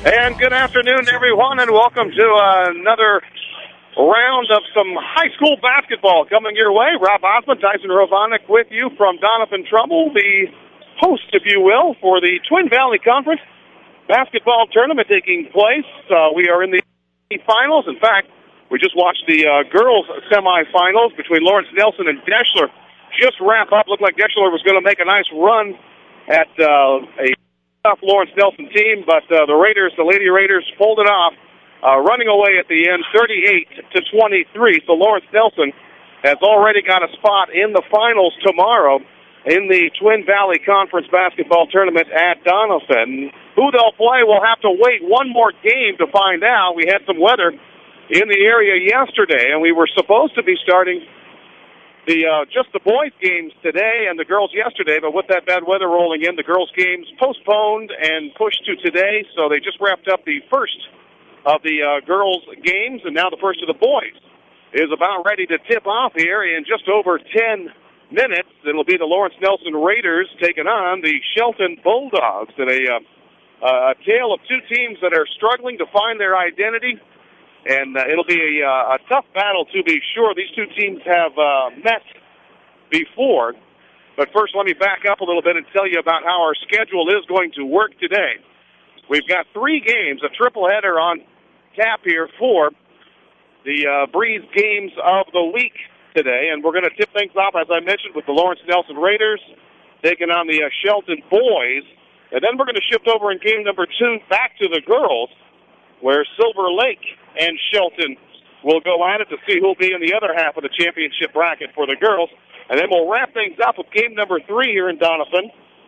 And good afternoon, everyone, and welcome to another round of some high school basketball coming your way. Rob Osmond, Tyson Rovanick with you from Doniphan Trumbull, the host, if you will, for the Twin Valley Conference basketball tournament taking place. We are in the finals. In fact, we just watched the girls' semifinals between Lawrence Nelson and Deschler just wrap up. Looked like Deschler was going to make a nice run at a tough Lawrence Nelson team, but the Lady Raiders pulled it off, running away at the end, 38-23. So Lawrence Nelson has already got a spot in the finals tomorrow in the Twin Valley Conference basketball tournament at Doniphan. Who they'll play, we'll have to wait one more game to find out. We had some weather in the area yesterday, and we were supposed to be starting just the boys' games today and the girls yesterday, but with that bad weather rolling in, the girls' games postponed and pushed to today, so they just wrapped up the first of the girls' games, and now the first of the boys is about ready to tip off here in just over 10 minutes. It'll be the Lawrence Nelson Raiders taking on the Shelton Bulldogs in a tale of two teams that are struggling to find their identity. And it'll be a tough battle, to be sure. These two teams have met before. But first, let me back up a little bit and tell you about how our schedule is going to work today. We've got 3 games, a triple header on tap here for the Breeze games of the week today. And we're going to tip things off, as I mentioned, with the Lawrence Nelson Raiders taking on the Shelton Boys. And then we're going to shift over in game number 2 back to the girls, where Silver Lake and Shelton will go at it to see who'll be in the other half of the championship bracket for the girls. And then we'll wrap things up with game number 3 here in Doniphan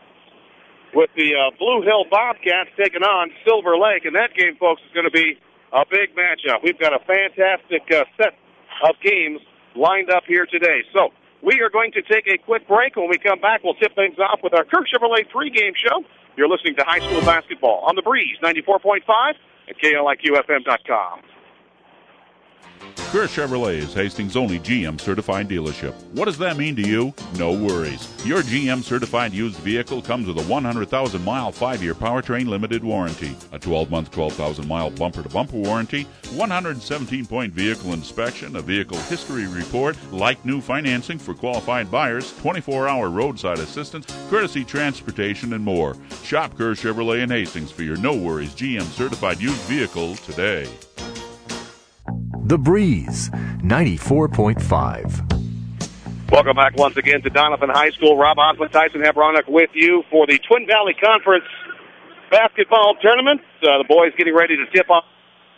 with the Blue Hill Bobcats taking on Silver Lake. And that game, folks, is going to be a big matchup. We've got a fantastic set of games lined up here today. So we are going to take a quick break. When we come back, we'll tip things off with our Kirk Chevrolet pregame show. You're listening to high school basketball on the Breeze 94.5 at KLIQFM.com. Kerr Chevrolet is Hastings' only GM certified dealership. What does that mean to you? No worries. Your GM certified used vehicle comes with a 100,000-mile 5-year powertrain limited warranty, a 12-month 12,000-mile bumper-to-bumper warranty, 117-point vehicle inspection, a vehicle history report, like new financing for qualified buyers, 24-hour roadside assistance, courtesy transportation, and more. Shop Kerr Chevrolet in Hastings for your no worries GM certified used vehicle today. The Breeze, 94.5. Welcome back once again to Doniphan High School. Rob Osmond, Tyson Hebronek with you for the Twin Valley Conference basketball tournament. The boys getting ready to tip off,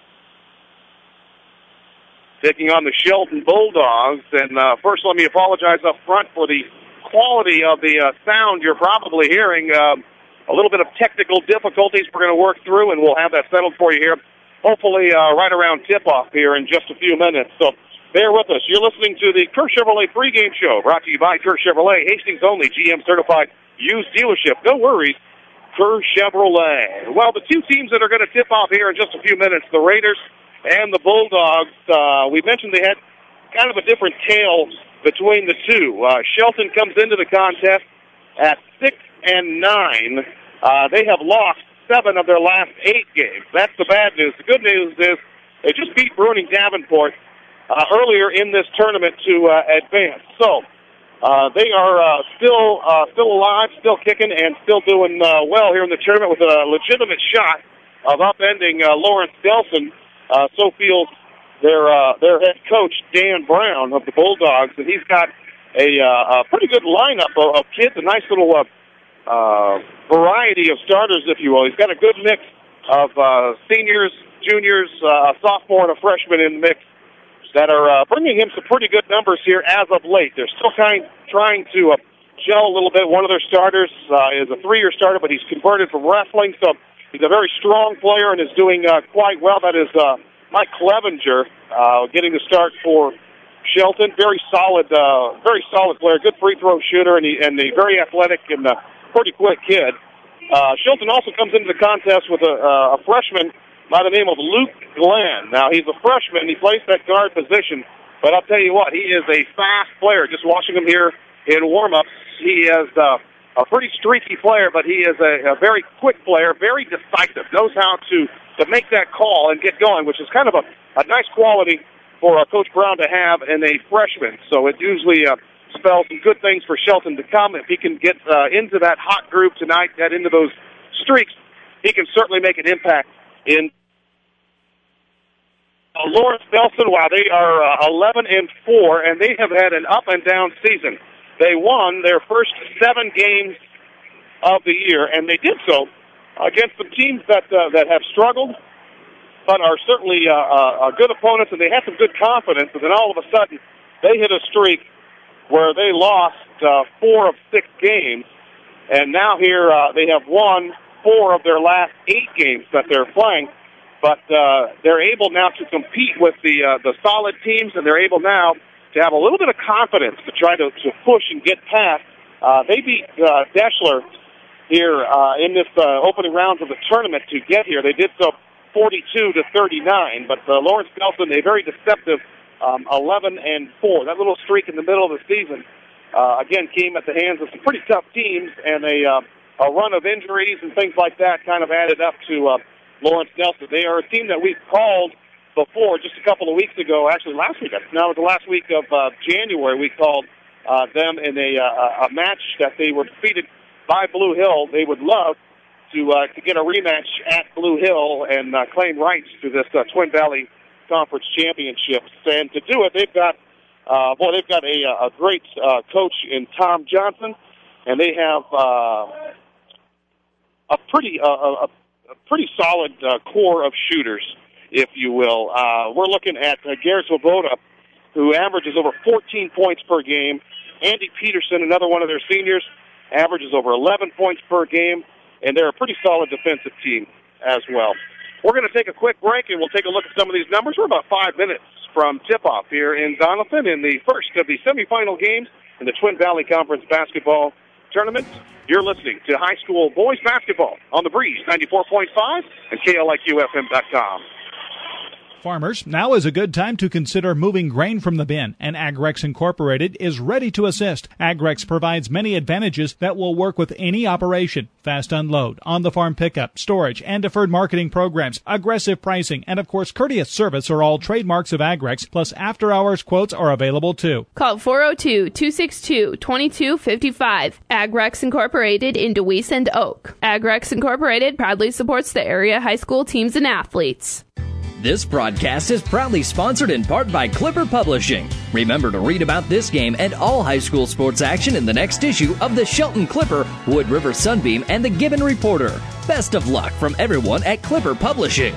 taking on the Shelton Bulldogs. And first, let me apologize up front for the quality of the sound you're probably hearing. A little bit of technical difficulties we're going to work through, and we'll have that settled for you here. Hopefully right around tip-off here in just a few minutes. So bear with us. You're listening to the Kerr Chevrolet pregame show, brought to you by Kerr Chevrolet, Hastings' only GM-certified used dealership. No worries, Kerr Chevrolet. Well, the two teams that are going to tip off here in just a few minutes, the Raiders and the Bulldogs, we mentioned they had kind of a different tale between the two. Shelton comes into the contest at 6-9. They have lost 7 of their last 8 games. That's the bad news. The good news is they just beat Bruning Davenport earlier in this tournament to advance. So they are still alive, still kicking, and still doing well here in the tournament with a legitimate shot of upending Lawrence Nelson. So feels their head coach, Dan Brown, of the Bulldogs, and he's got a pretty good lineup of kids, a nice little variety of starters, if you will. He's got a good mix of seniors, juniors, a sophomore, and a freshman in the mix that are bringing him some pretty good numbers here as of late. They're still trying to gel a little bit. One of their starters is a 3-year starter, but he's converted from wrestling, so he's a very strong player and is doing quite well. That is Mike Clevenger getting the start for Shelton. Very solid player, good free throw shooter, and a very athletic and pretty quick kid. Shelton also comes into the contest with a freshman by the name of Luke Glenn. Now, he's a freshman. He plays that guard position, but I'll tell you what, he is a fast player. Just watching him here in warm-ups, he is a pretty streaky player, but he is a very quick player, very decisive, knows how to to make that call and get going, which is kind of a nice quality for Coach Brown to have in a freshman. So it usually spells some good things for Shelton to come. If he can get into that hot group tonight, get into those streaks, he can certainly make an impact in Lawrence Nelson. While they are 11-4, and they have had an up and down season. They won their first 7 games of the year, and they did so against some teams that have struggled, but are certainly good opponents, and they had some good confidence. And then all of a sudden, they hit a streak where they lost 4 of 6 games, and now here they have won 4 of their last 8 games that they're playing. But they're able now to compete with the solid teams, and they're able now to have a little bit of confidence to try to push and get past. They beat Deschler here in this opening rounds of the tournament to get here. They did so 42-39, but Lawrence Nelson, a very deceptive 11-4. That little streak in the middle of the season, again, came at the hands of some pretty tough teams, and a run of injuries and things like that kind of added up to Lawrence Nelson. They are a team that we've called before just a couple of weeks ago, actually last week. Now, the last week of January, we called them in a match that they were defeated by Blue Hill. They would love to get a rematch at Blue Hill and claim rights to this Twin Valley Conference Championships. And to do it, they've got a great coach in Tom Johnson, and they have a pretty solid core of shooters, if you will. We're looking at Garrett Svoboda, who averages over 14 points per game. Andy Peterson, another one of their seniors, averages over 11 points per game, and they're a pretty solid defensive team as well. We're going to take a quick break, and we'll take a look at some of these numbers. We're about 5 minutes from tip-off here in Doniphan in the first of the semifinal games in the Twin Valley Conference basketball tournament. You're listening to high school boys basketball on the Breeze 94.5 and KLIQFM.com. Farmers, now is a good time to consider moving grain from the bin, and Agrex Incorporated is ready to assist. Agrex provides many advantages that will work with any operation. Fast unload, on-the-farm pickup, storage, and deferred marketing programs, aggressive pricing, and of course courteous service are all trademarks of Agrex, plus after-hours quotes are available too. Call 402-262-2255. Agrex Incorporated in DeWeese and Oak. Agrex Incorporated proudly supports the area high school teams and athletes. This broadcast is proudly sponsored in part by Clipper Publishing. Remember to read about this game and all high school sports action in the next issue of the Shelton Clipper, Wood River Sunbeam, and the Gibbon Reporter. Best of luck from everyone at Clipper Publishing.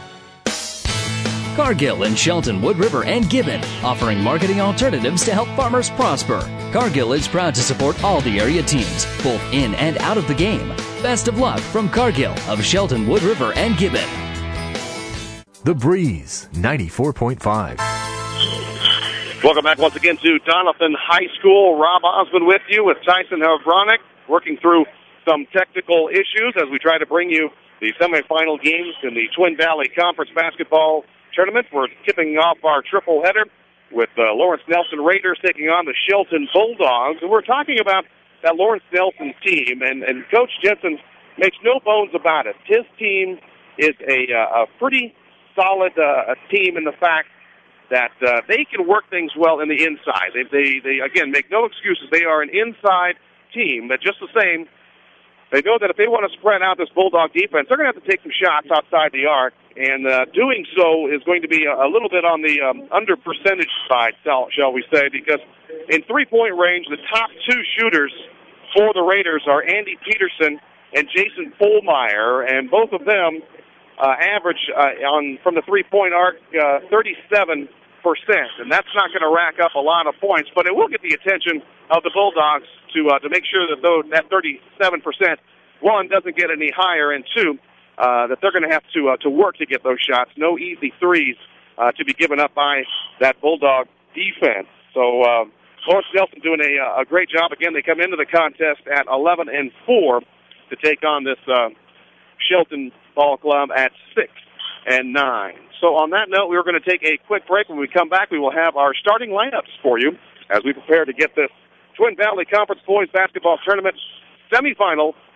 Cargill in Shelton, Wood River, and Gibbon, offering marketing alternatives to help farmers prosper. Cargill is proud to support all the area teams, both in and out of the game. Best of luck from Cargill of Shelton, Wood River, and Gibbon. The Breeze 94.5. Welcome back once again to Doniphan High School. Rob Osmond with you with Tyson Havronik, working through some technical issues as we try to bring you the semifinal games in the Twin Valley Conference basketball tournament. We're tipping off our triple header with Lawrence Nelson Raiders taking on the Shelton Bulldogs. And we're talking about that Lawrence Nelson team, and Coach Jensen makes no bones about it. His team is a pretty solid team in the fact that they can work things well in the inside. They again, make no excuses. They are an inside team, but just the same, they know that if they want to spread out this Bulldog defense, they're going to have to take some shots outside the arc, and doing so is going to be a little bit on the under percentage side, shall we say, because in three-point range, the top 2 shooters for the Raiders are Andy Peterson and Jason Pohlmeyer, and both of them average from the three-point arc 37%, and that's not going to rack up a lot of points, but it will get the attention of the Bulldogs to make sure that that 37%, one, doesn't get any higher, and two, that they're going to have to work to get those shots. No easy threes to be given up by that Bulldog defense. So Lawrence Nelson doing a great job. Again, they come into the contest at 11-4 to take on this Shelton Ball Club at 6-9. So on that note, we're going to take a quick break. When we come back, we will have our starting lineups for you as we prepare to get this Twin Valley Conference Boys Basketball Tournament semifinal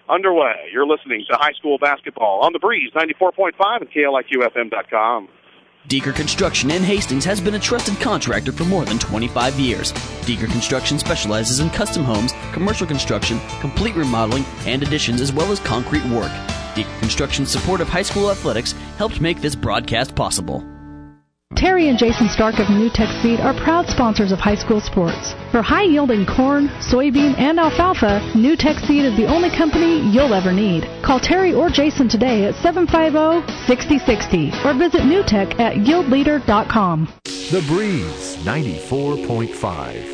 underway. You're listening to high school basketball on the Breeze 94.5 and KLIQFM.com. Deeker Construction in Hastings has been a trusted contractor for more than 25 years. Deeker Construction specializes in custom homes, commercial construction, complete remodeling, and additions, as well as concrete work. Deeker Construction's support of high school athletics helped make this broadcast possible. Terry and Jason Stark of NewTek Seed are proud sponsors of high school sports. For high-yielding corn, soybean, and alfalfa, NewTek Seed is the only company you'll ever need. Call Terry or Jason today at 750-6060 or visit NewTek at yieldleader.com. The Breeze 94.5.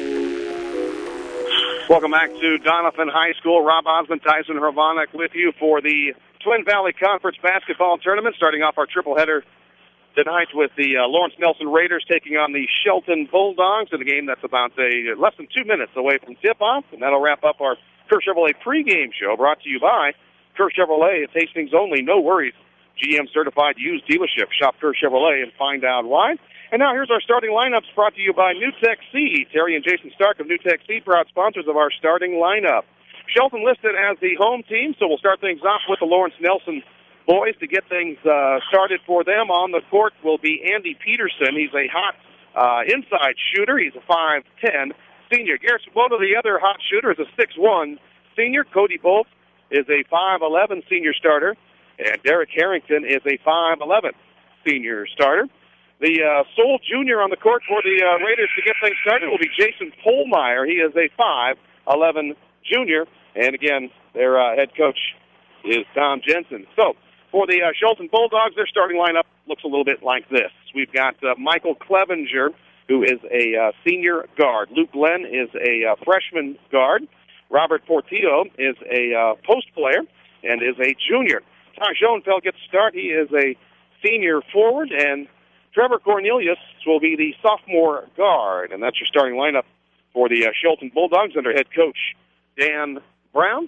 Welcome back to Doniphan High School. Rob Osmond, Tyson Hravanek with you for the Twin Valley Conference Basketball Tournament, starting off our triple header tonight with the Lawrence Nelson Raiders taking on the Shelton Bulldogs in a game that's about less than 2 minutes away from tip-off. And that'll wrap up our Kerr Chevrolet pregame show, brought to you by Kerr Chevrolet. It's Hastings only, no worries. GM certified used dealership. Shop Kerr Chevrolet and find out why. And now here's our starting lineups, brought to you by NewTek Seed. Terry and Jason Stark of NewTek Seed, proud sponsors of our starting lineup. Shelton listed as the home team, so we'll start things off with the Lawrence Nelson boys. To get things started for them on the court will be Andy Peterson. He's a hot inside shooter. He's a 5'10 senior. Garrett Swoboda, the other hot shooter, is a 6'1 senior. Cody Bolt is a 5'11 senior starter. And Derek Harrington is a 5'11 senior starter. The sole junior on the court for the Raiders to get things started will be Jason Polmeyer. He is a 5'11 junior. And again, their head coach is Tom Jensen. So, for the Shelton Bulldogs, their starting lineup looks a little bit like this. We've got Michael Clevenger, who is a senior guard. Luke Glenn is a freshman guard. Robert Portillo is a post player and is a junior. Ty Schoenfeld gets the start. He is a senior forward, and Trevor Cornelius will be the sophomore guard. And that's your starting lineup for the Shelton Bulldogs under head coach Dan Brown.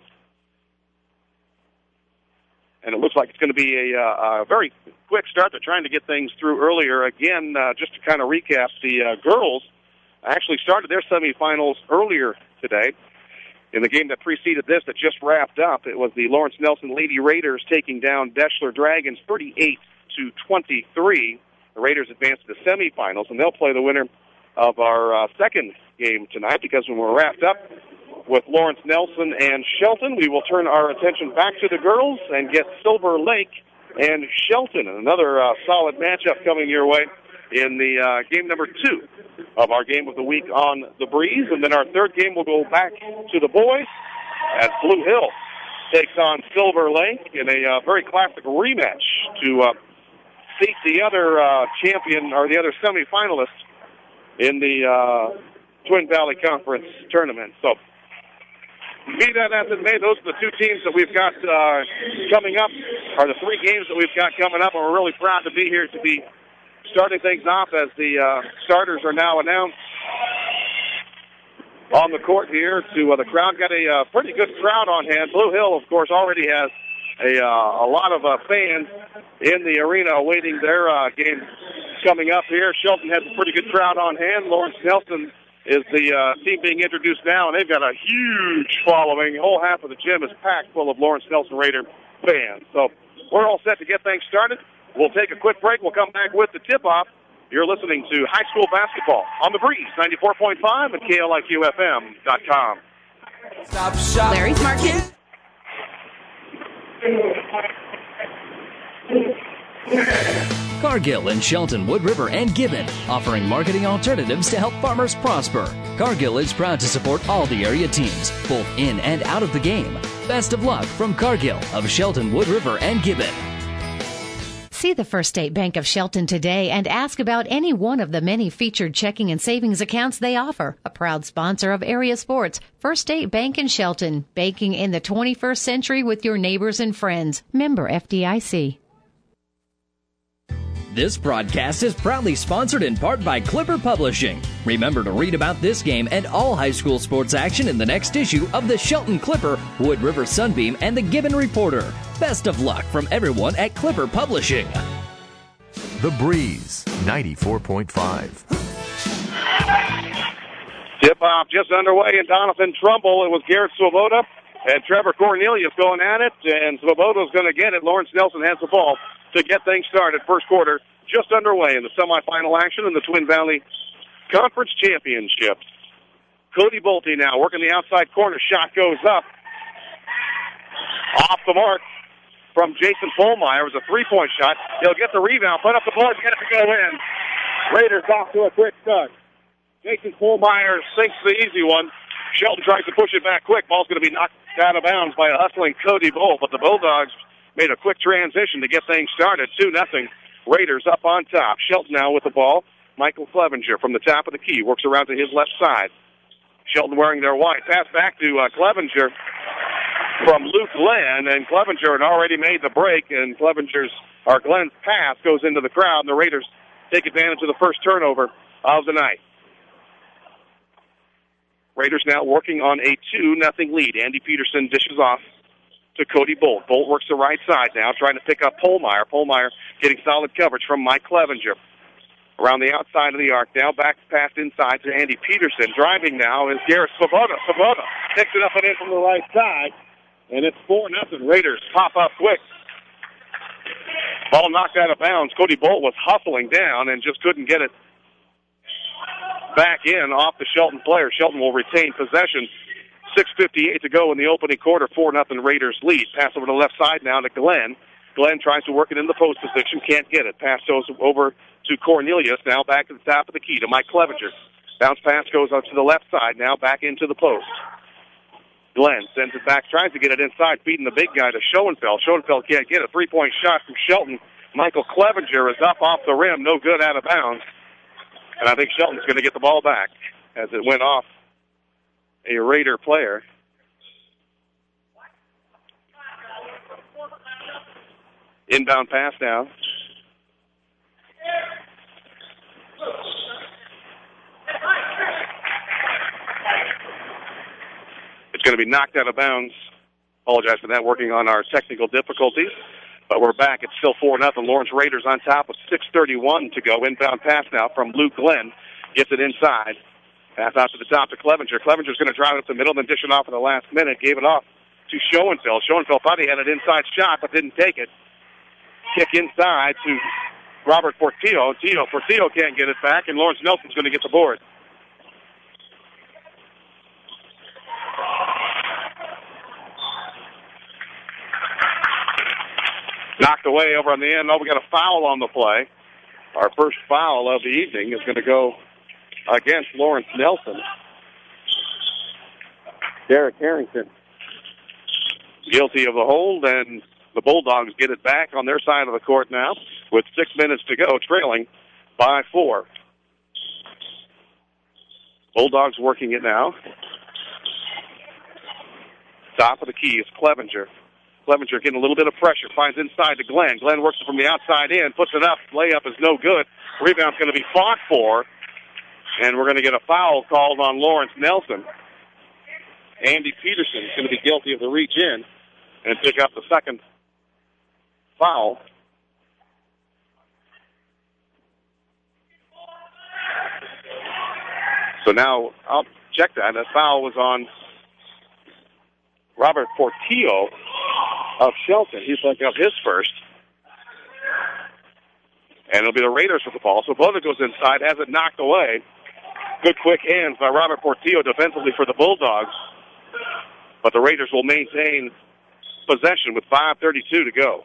And it looks like it's going to be a very quick start. They're trying to get things through earlier. Again, just to kind of recap, the girls actually started their semifinals earlier today. In the game that preceded this, that just wrapped up, it was the Lawrence Nelson Lady Raiders taking down Deschler Dragons 38-23. The Raiders advanced to the semifinals, and they'll play the winner of our second game tonight, because when we're wrapped up with Lawrence Nelson and Shelton, we will turn our attention back to the girls and get Silver Lake and Shelton. And another solid matchup coming your way in the game number 2 of our game of the week on the Breeze. And then our third game will go back to the boys as Blue Hill takes on Silver Lake in a very classic rematch to seat the other champion, or the other semifinalist in the Twin Valley Conference tournament. So, be that as it may, those are the two teams that we've got coming up, or the 3 games that we've got coming up, and we're really proud to be here to be starting things off as the starters are now announced on the court here. The crowd got a pretty good crowd on hand. Blue Hill, of course, already has a lot of fans in the arena awaiting their game coming up here. Shelton has a pretty good crowd on hand. Lawrence Nelson is the team being introduced now, and they've got a huge following. The whole half of the gym is packed full of Lawrence Nelson Raider fans. So we're all set to get things started. We'll take a quick break. We'll come back with the tip-off. You're listening to high school basketball on the Breeze 94.5 and KLIQFM.com. Larry's Market. Cargill in Shelton, Wood River, and Gibbon, offering marketing alternatives to help farmers prosper. Cargill is proud to support all the area teams, both in and out of the game. Best of luck from Cargill of Shelton, Wood River, and Gibbon. See the First State Bank of Shelton today and ask about any one of the many featured checking and savings accounts they offer. A proud sponsor of area sports, First State Bank in Shelton, banking in the 21st century with your neighbors and friends. Member FDIC. This broadcast is proudly sponsored in part by Clipper Publishing. Remember to read about this game and all high school sports action in the next issue of the Shelton Clipper, Wood River Sunbeam, and the Gibbon Reporter. Best of luck from everyone at Clipper Publishing. The Breeze 94.5. Tip-off just underway in Doniphan Trumbull. It was Garrett Swoboda And Trevor Cornelius going at it, and Svoboda's going to get it. Lawrence Nelson has the ball to get things started. First quarter just underway in the semifinal action in the Twin Valley Conference Championship. Cody Bolte now working the outside corner. Shot goes up. Off the mark from Jason Polmeyer. It was a three-point shot. He'll get the rebound, put up the ball, get it to go in. Raiders off to a quick start. Jason Polmeyer sinks the easy one. Shelton tries to push it back quick. Ball's going to be knocked out of bounds by a hustling Cody Bolt, but the Bulldogs made a quick transition to get things started. 2-0. Raiders up on top. Shelton now with the ball. Michael Clevenger from the top of the key works around to his left side. Shelton wearing their white. Pass back to Clevenger from Luke Glenn, and Clevenger had already made the break, and Glenn's pass goes into the crowd, and the Raiders take advantage of the first turnover of the night. Raiders now working on a 2-0 lead. Andy Peterson dishes off to Cody Bolt. Bolt works the right side now, trying to pick up Polmeyer. Polmeyer getting solid coverage from Mike Clevenger. Around the outside of the arc now, back pass inside to Andy Peterson. Driving now is Garrett Svoboda. Svoboda picks it up and in from the right side, and it's 4-0. Raiders pop up quick. Ball knocked out of bounds. Cody Bolt was hustling down and just couldn't get it back in off the Shelton player. Shelton will retain possession. 6:58 to go in the opening quarter. 4-0 Raiders lead. Pass over to the left side now to Glenn. Glenn tries to work it in the post position. Can't get it. Pass goes over to Cornelius. Now back to the top of the key to Mike Clevenger. Bounce pass goes up to the left side. Now back into the post. Glenn sends it back. Tries to get it inside. Feeding the big guy to Schoenfeld. Schoenfeld can't get a three-point shot from Shelton. Michael Clevenger is up off the rim. No good, out of bounds. And I think Shelton's going to get the ball back as it went off a Raider player. Inbound pass now. It's going to be knocked out of bounds. Apologize for that, working on our technical difficulties. But we're back. It's still 4-0. Lawrence Raiders on top with 6:31 to go. Inbound pass now from Luke Glenn. Gets it inside. Pass out to the top to Clevenger. Clevenger's going to drive it up the middle, then dish it off in the last minute. Gave it off to Schoenfeld. Schoenfeld thought he had an inside shot, but didn't take it. Kick inside to Robert Portillo. Portillo can't get it back, and Lawrence Nelson's going to get the board. Knocked away over on the end. Oh, we got a foul on the play. Our first foul of the evening is going to go against Lawrence Nelson. Derek Harrington guilty of the hold, and the Bulldogs get it back on their side of the court now with 6 minutes to go, trailing by 4. Bulldogs working it now. Top of the key is Clevenger. Clevenger getting a little bit of pressure, finds inside to Glenn. Glenn works it from the outside in, puts it up. Layup is no good. Rebound's going to be fought for, and we're going to get a foul called on Lawrence Nelson. Andy Peterson is going to be guilty of the reach in and pick up the second foul. So now I'll check that. That foul was on Robert Portillo of Shelton. He's picking up his first. And it'll be the Raiders with the ball. So Boda goes inside, has it knocked away. Good quick hands by Robert Portillo defensively for the Bulldogs. But the Raiders will maintain possession with 5:32 to go.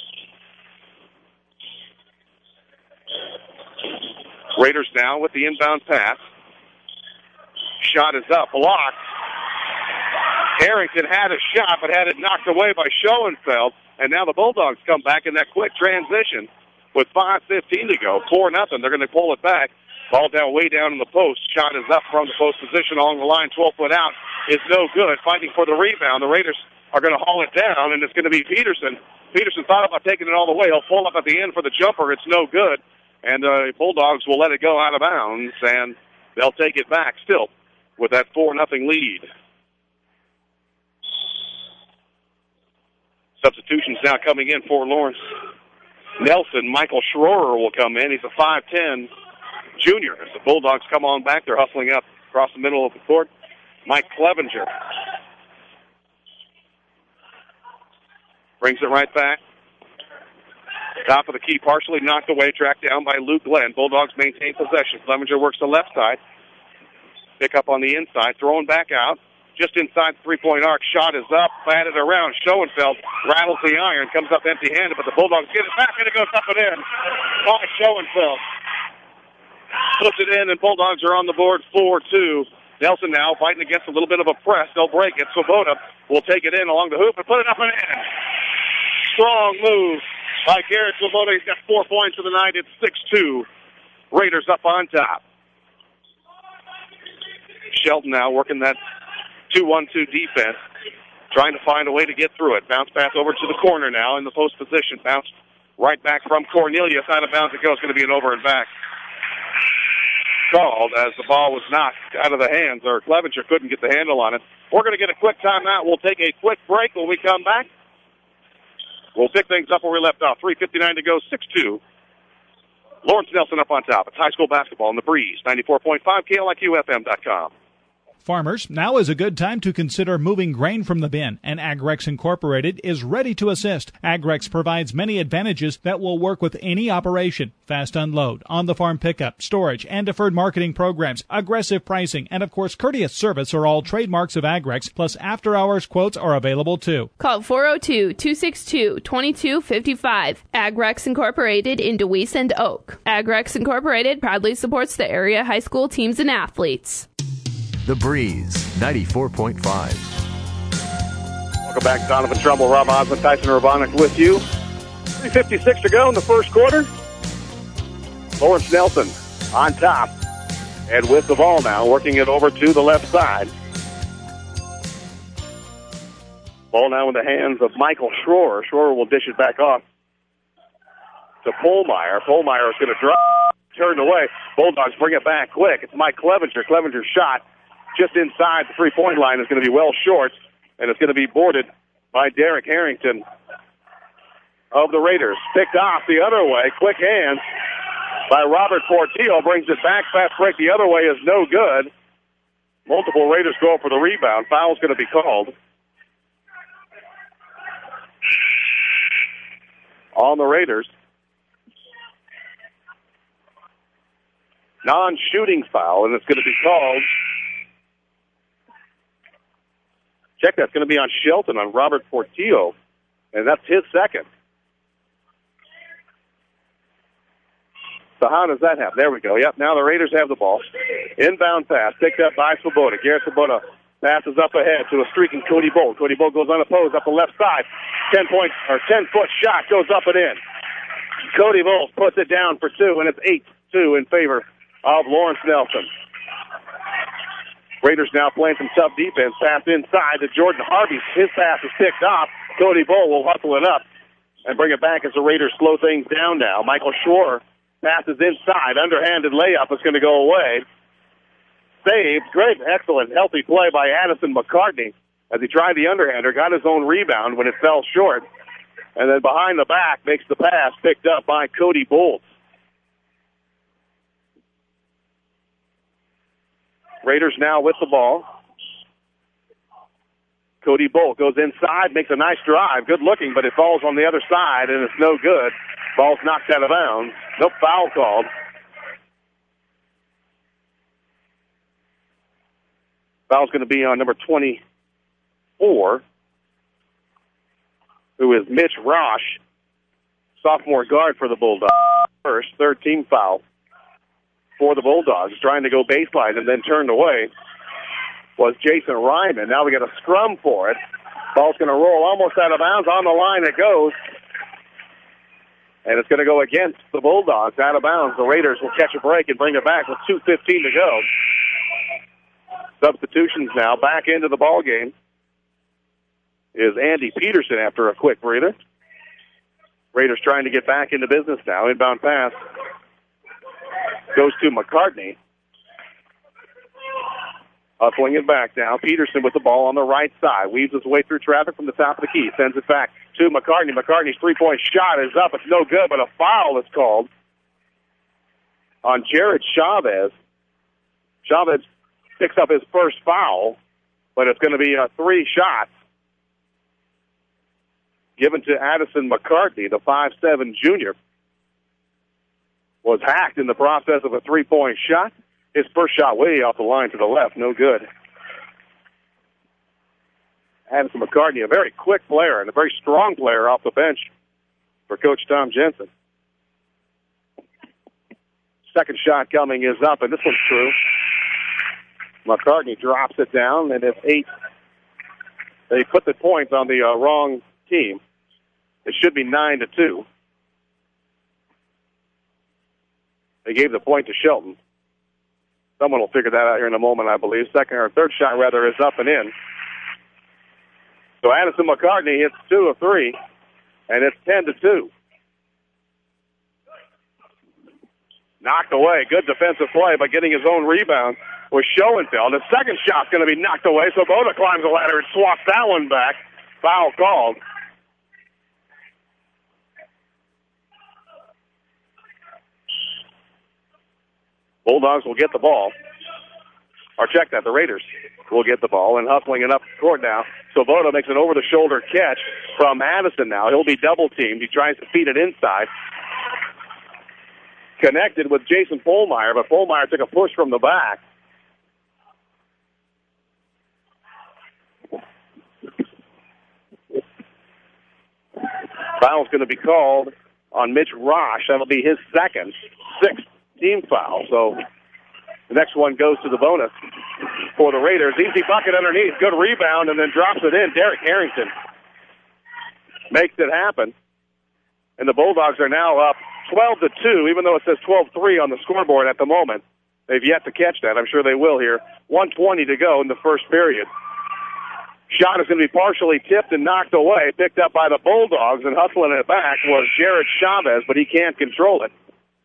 Raiders now with the inbound pass. Shot is up, blocked. Harrington had a shot, but had it knocked away by Schoenfeld. And now the Bulldogs come back in that quick transition with 5:15 to go. 4-0. They're going to pull it back. Ball down, way down in the post. Shot is up from the post position along the line. 12-foot out is no good. Fighting for the rebound. The Raiders are going to haul it down, and it's going to be Peterson. Peterson thought about taking it all the way. He'll pull up at the end for the jumper. It's no good. And the Bulldogs will let it go out of bounds, and they'll take it back still with that 4-0 lead. Substitutions now coming in for Lawrence Nelson. Michael Schroer will come in. He's a 5'10" junior. As the Bulldogs come on back, they're hustling up across the middle of the court. Mike Clevenger Brings it right back. Top of the key, partially knocked away, tracked down by Luke Glenn. Bulldogs maintain possession. Clevenger works the left side. Pick up on the inside, throwing back out. Just inside the three-point arc. Shot is up, batted around. Schoenfeld rattles the iron, comes up empty-handed, but the Bulldogs get it back, and it goes up and in. By Schoenfeld. Puts it in, and Bulldogs are on the board 4-2. Nelson now fighting against a little bit of a press. They'll break it. Swoboda will take it in along the hoop and put it up and in. Strong move by Garrett Swoboda. He's got 4 points of the night. It's 6-2. Raiders up on top. Shelton now working that 2-1-2 defense, trying to find a way to get through it. Bounce pass over to the corner now in the post position. Bounce right back from Cornelius. Out of bounds it goes. Going to be an over and back. Called as the ball was knocked out of the hands, or Clevenger couldn't get the handle on it. We're going to get a quick timeout. We'll take a quick break. When we come back, we'll pick things up where we left off. 3:59 to go, 6-2. Lawrence Nelson up on top. It's high school basketball in the Breeze. 94.5 KLIQFM.com. Farmers, now is a good time to consider moving grain from the bin, and Agrex Incorporated is ready to assist. Agrex provides many advantages that will work with any operation. Fast unload, on-the-farm pickup, storage, and deferred marketing programs, aggressive pricing, and of course courteous service are all trademarks of Agrex, plus after-hours quotes are available too. Call 402-262-2255. Agrex Incorporated in DeWeese and Oak. Agrex Incorporated proudly supports the area high school teams and athletes. The Breeze, 94.5. Welcome back, Donovan Trumbull, Rob Osmond, Tyson Urbanic with you. 3:56 to go in the first quarter. Lawrence Nelson on top and with the ball now, working it over to the left side. Ball now in the hands of Michael Schroer. Schroer will dish it back off to Pohlmeyer. Pohlmeyer is going to drop, turned away. Bulldogs bring it back quick. It's Mike Clevenger. Clevenger's shot just inside the three-point line is going to be well short, and it's going to be boarded by Derek Harrington of the Raiders. Picked off the other way. Quick hands by Robert Portillo. Brings it back. Fast break the other way is no good. Multiple Raiders go for the rebound. Foul's going to be called on the Raiders. Non-shooting foul, and it's going to be called. Check, that's going to be on Shelton, on Robert Portillo, and that's his second. So how does that happen? There we go. Yep, now the Raiders have the ball. Inbound pass, picked up by Swoboda. Garrett Swoboda passes up ahead to a streaking Cody Bolt. Cody Bolt goes unopposed up the left side. 10-foot shot goes up and in. Cody Bolt puts it down for two, and it's 8-2 in favor of Lawrence Nelson. Raiders now playing some tough defense. Pass inside to Jordan Harvey. His pass is picked off. Cody Bowl will hustle it up and bring it back as the Raiders slow things down now. Michael Schroer passes inside. Underhanded layup is going to go away. Saved. Great, excellent, healthy play by Addison McCartney as he tried the underhander. Got his own rebound when it fell short. And then behind the back makes the pass, picked up by Cody Bolt. Raiders now with the ball. Cody Bolt goes inside, makes a nice drive. Good looking, but it falls on the other side, and it's no good. Ball's knocked out of bounds. No foul called. Foul's going to be on number 24, who is Mitch Rosh, sophomore guard for the Bulldogs. First, third team foul for the Bulldogs, trying to go baseline and then turned away was Jason Ryman. Now we got a scrum for it. Ball's going to roll almost out of bounds. On the line it goes. And it's going to go against the Bulldogs out of bounds. The Raiders will catch a break and bring it back with 2:15 to go. Substitutions now. Back into the ball game is Andy Peterson after a quick breather. Raiders trying to get back into business now. Inbound pass goes to McCartney. Hustling it back now. Peterson with the ball on the right side. Weaves his way through traffic from the top of the key. Sends it back to McCartney. McCartney's three-point shot is up. It's no good, but a foul is called on Jared Chavez. Chavez picks up his first foul, but it's going to be 3 shots. given to Addison McCartney, the 5'7" junior. Was hacked in the process of a three-point shot. His first shot way off the line to the left, no good. Addison McCartney, a very quick player and a very strong player off the bench for Coach Tom Jensen. Second shot coming is up, and this one's true. McCartney drops it down, and it's 8. They put the points on the wrong team. It should be 9-2. They gave the point to Shelton. Someone will figure that out here in a moment, I believe. Third shot, rather, is up and in. So Addison McCartney hits 2 of 3, and it's 10-2. Knocked away. Good defensive play, but getting his own rebound was Schoenfeld. His second shot's going to be knocked away, so Boda climbs the ladder and swaps that one back. Foul called. Bulldogs will get the ball. Or check that, the Raiders will get the ball and hustling it up court now. So Boda makes an over-the-shoulder catch from Addison now. He'll be double-teamed. He tries to feed it inside. Connected with Jason Pohlmeyer, but Pohlmeyer took a push from the back. Foul's going to be called on Mitch Rosh. That'll be his second, 6th team foul. So the next one goes to the bonus for the Raiders. Easy bucket underneath. Good rebound and then drops it in. Derek Harrington makes it happen. And the Bulldogs are now up 12-2, even though it says 12-3 on the scoreboard at the moment. They've yet to catch that. I'm sure they will here. 1:20 to go in the first period. Shot is going to be partially tipped and knocked away, picked up by the Bulldogs, and hustling it back was Jared Chavez, but he can't control it.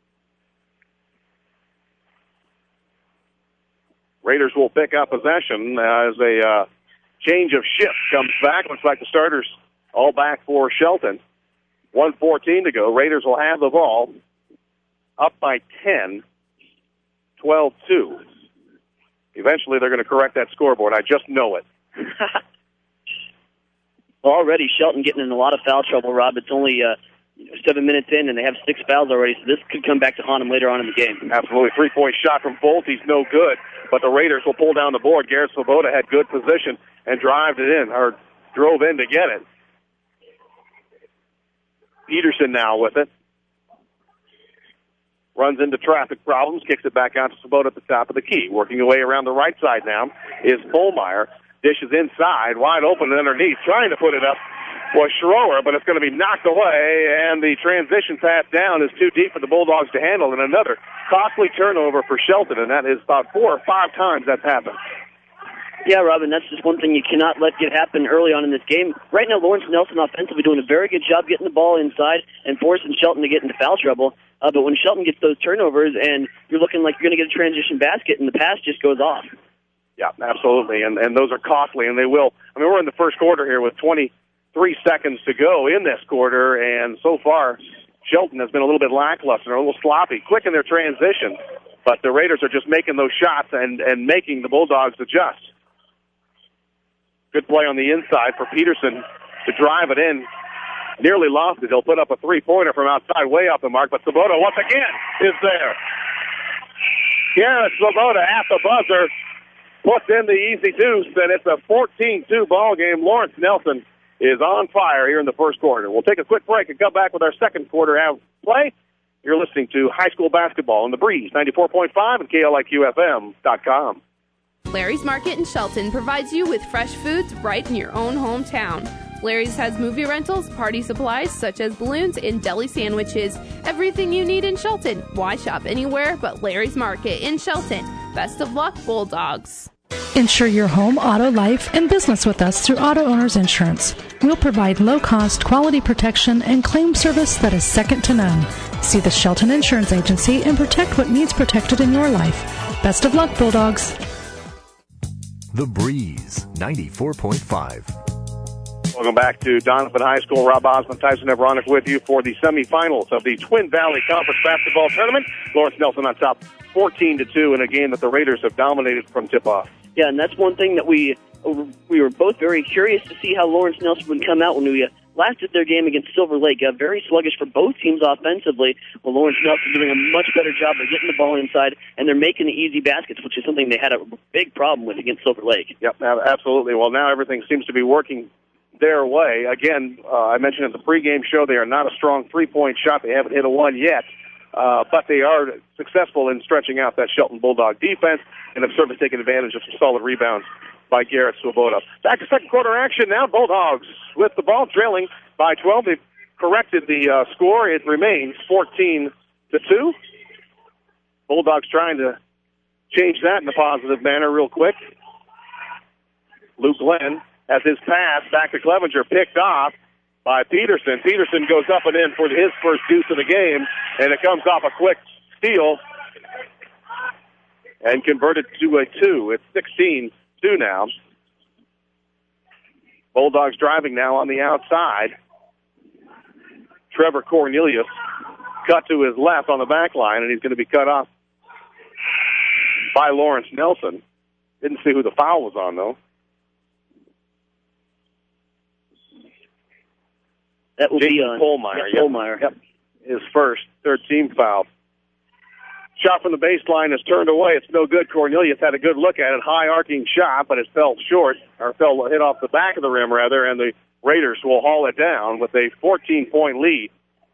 Raiders will pick up possession as a change of shift comes back. Looks like the starters all back for Shelton. 1:14 to go. Raiders will have the ball up by 10, 12-2. Eventually they're going to correct that scoreboard. I just know it. Already Shelton getting in a lot of foul trouble, Rob. It's only 7 minutes in, and they have 6 fouls already, so this could come back to haunt them later on in the game. Absolutely. 3-point shot from Bolt. He's no good, but the Raiders will pull down the board. Garrett Svoboda had good position and drove in to get it. Peterson now with it. Runs into traffic problems, kicks it back out to Svoboda at the top of the key. Working away around the right side now is Pohlmeyer. Dishes inside, wide open and underneath. Trying to put it up was Schroer, but it's going to be knocked away, and the transition pass down is too deep for the Bulldogs to handle, and another costly turnover for Shelton, and that is about 4 or 5 times that's happened. Yeah, Robin, that's just one thing you cannot let get happen early on in this game. Right now, Lawrence Nelson offensively doing a very good job getting the ball inside and forcing Shelton to get into foul trouble. But when Shelton gets those turnovers and you're looking like you're going to get a transition basket and the pass just goes off. Yeah, absolutely, and those are costly, and they will. I mean, we're in the first quarter here with 23 seconds to go in this quarter, and so far, Shelton has been a little bit lackluster, a little sloppy, quick in their transition, but the Raiders are just making those shots and making the Bulldogs adjust. Good play on the inside for Peterson to drive it in. Nearly lost it. He'll put up a three-pointer from outside, way off the mark, but Svoboda once again is there. Garrett Svoboda at the buzzer puts in the easy deuce, and it's a 14-2 ball game. Lawrence Nelson is on fire here in the first quarter. We'll take a quick break and come back with our second quarter play. You're listening to high school basketball on the Breeze, 94.5 and KLIQFM.com. Larry's Market in Shelton provides you with fresh foods right in your own hometown. Larry's has movie rentals, party supplies such as balloons and deli sandwiches. Everything you need in Shelton. Why shop anywhere but Larry's Market in Shelton? Best of luck, Bulldogs. Insure your home, auto, life, and business with us through Auto Owners Insurance. We'll provide low-cost, quality protection and claim service that is second to none. See the Shelton Insurance Agency and protect what needs protected in your life. Best of luck, Bulldogs. The Breeze, 94.5. Welcome back to Doniphan High School. Rob Osmond, Tyson Evronik with you for the semifinals of the Twin Valley Conference Basketball Tournament. Lawrence Nelson on top 14-2 in a game that the Raiders have dominated from tip-off. Yeah, and that's one thing that we were both very curious to see how Lawrence Nelson would come out when we last did their game against Silver Lake. Very sluggish for both teams offensively. Well, Lawrence Nelson doing a much better job of getting the ball inside, and they're making the easy baskets, which is something they had a big problem with against Silver Lake. Yep, absolutely. Well, now everything seems to be working their way. Again, I mentioned at the pregame show they are not a strong three-point shot. They haven't hit a one yet, but they are successful in stretching out that Shelton Bulldog defense and have certainly taken advantage of some solid rebounds by Garrett Swoboda. Back to second quarter action now. Bulldogs with the ball trailing by 12. They've corrected the score. It remains 14-2. Bulldogs trying to change that in a positive manner real quick. Luke Glenn has his pass back to Clevenger, picked off by Peterson. Peterson goes up and in for his first deuce of the game, and it comes off a quick steal and converted to a 2. It's 16-2 now. Bulldogs driving now on the outside. Trevor Cornelius cut to his left on the back line, and he's going to be cut off by Lawrence Nelson. Didn't see who the foul was on, though. That will be on Polmeyer. Polmeyer. Yep. His first, third team foul. Shot from the baseline is turned away. It's no good. Cornelius had a good look at it. High arcing shot, but it fell short, or hit off the back of the rim, rather, and the Raiders will haul it down with a 14-point lead.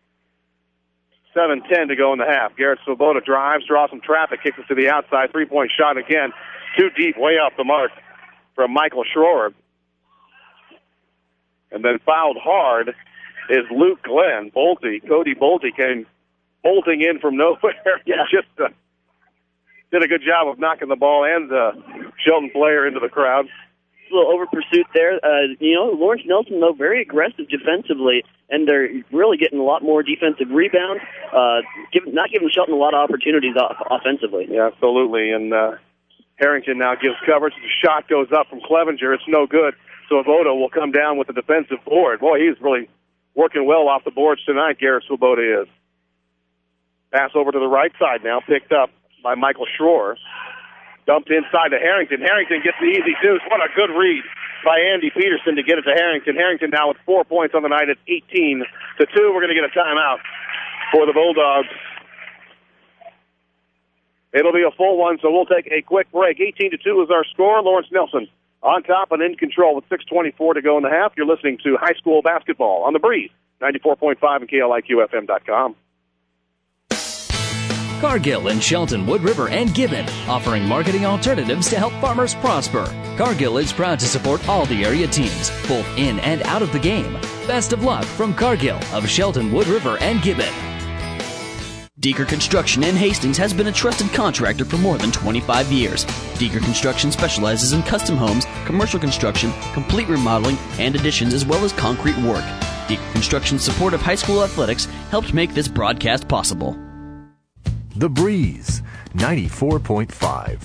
7:10 to go in the half. Garrett Swoboda drives, draws some traffic, kicks it to the outside. Three-point shot again. Too deep, way off the mark from Michael Schroer. And then fouled hard is Luke Glenn. Cody Bolte came bolting in from nowhere. Yeah. Just did a good job of knocking the ball and Sheldon player into the crowd. A little over pursuit there. Lawrence Nelson, though, very aggressive defensively, and they're really getting a lot more defensive rebounds, not giving Shelton a lot of opportunities offensively. Yeah, absolutely. And Harrington now gives coverage. The shot goes up from Clevenger. It's no good. So Swoboda will come down with the defensive board. Boy, he's really working well off the boards tonight, Garrett Swoboda is. Pass over to the right side now, picked up by Michael Schroer. Dumped inside to Harrington. Harrington gets the easy deuce. What a good read by Andy Peterson to get it to Harrington. Harrington now with 4 points on the night. It's 18-2. We're going to get a timeout for the Bulldogs. It'll be a full one, so we'll take a quick break. 18-2 is our score. Lawrence Nelson on top and in control with 6:24 to go in the half. You're listening to high school basketball on the Breeze, 94.5 and KLIQFM.com. Cargill in Shelton, Wood River, and Gibbon, offering marketing alternatives to help farmers prosper. Cargill is proud to support all the area teams, both in and out of the game. Best of luck from Cargill of Shelton, Wood River, and Gibbon. Deeker Construction in Hastings has been a trusted contractor for more than 25 years. Deeker Construction specializes in custom homes, commercial construction, complete remodeling, and additions, as well as concrete work. Deeker Construction's support of high school athletics helped make this broadcast possible. The Breeze, 94.5.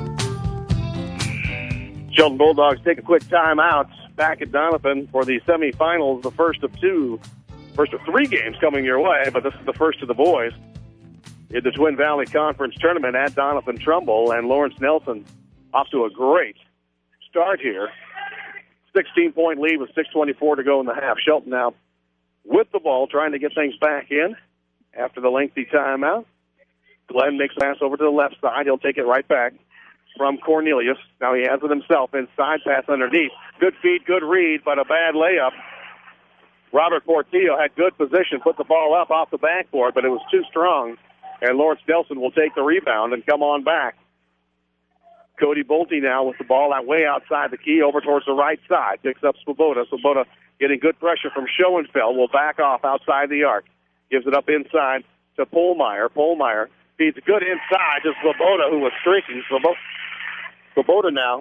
Shelton Bulldogs take a quick timeout back at Donovan for the semifinals, the first of three games coming your way, but this is the first of the boys in the Twin Valley Conference Tournament at Donovan Trumbull, and Lawrence Nelson off to a great start here. 16-point lead with 6:24 to go in the half. Shelton now with the ball, trying to get things back in after the lengthy timeout. Glenn makes a pass over to the left side. He'll take it right back from Cornelius. Now he has it himself. Inside pass underneath. Good feed, good read, but a bad layup. Robert Portillo had good position, put the ball up off the backboard, but it was too strong. And Lawrence Nelson will take the rebound and come on back. Cody Bolte now with the ball way outside the key over towards the right side. Picks up Swoboda. Swoboda getting good pressure from Schoenfeld. Will back off outside the arc. Gives it up inside to Polmeyer. Polmeyer feeds good inside to Swoboda, who was streaking. Swoboda now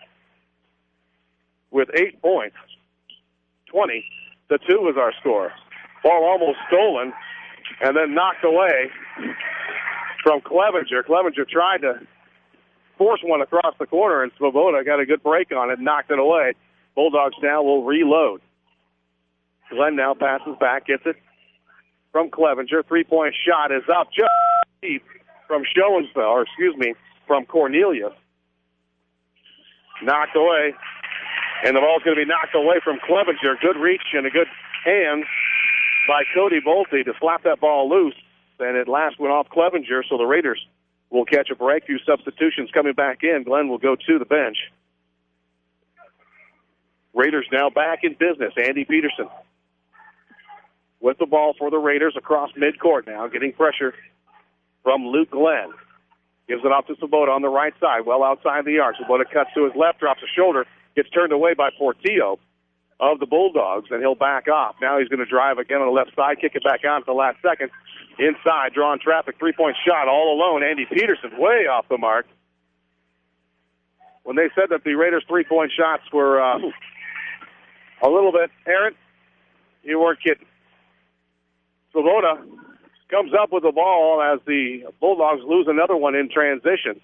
with 8 points. 20-2 is our score. Ball almost stolen and then knocked away from Clevenger. Clevenger tried to force one across the corner, and Swoboda got a good break on it and knocked it away. Bulldogs now will reload. Glenn now passes back, gets it from Clevenger. 3-point shot is up just deep from from Cornelius. Knocked away. And the ball's going to be knocked away from Clevenger. Good reach and a good hands by Cody Bolte to slap that ball loose, and it last went off Clevenger, so the Raiders will catch a break. Few substitutions coming back in. Glenn will go to the bench. Raiders now back in business. Andy Peterson with the ball for the Raiders across midcourt now, getting pressure from Luke Glenn. Gives it off to Svoboda on the right side, well outside the arc. Svoboda cuts to his left, drops a shoulder, gets turned away by Portillo of the Bulldogs, and he'll back off. Now he's going to drive again on the left side, kick it back out at the last second. Inside, drawing traffic, three-point shot all alone. Andy Peterson way off the mark. When they said that the Raiders' three-point shots were a little bit errant, you weren't kidding. Svoboda comes up with the ball as the Bulldogs lose another one in transition.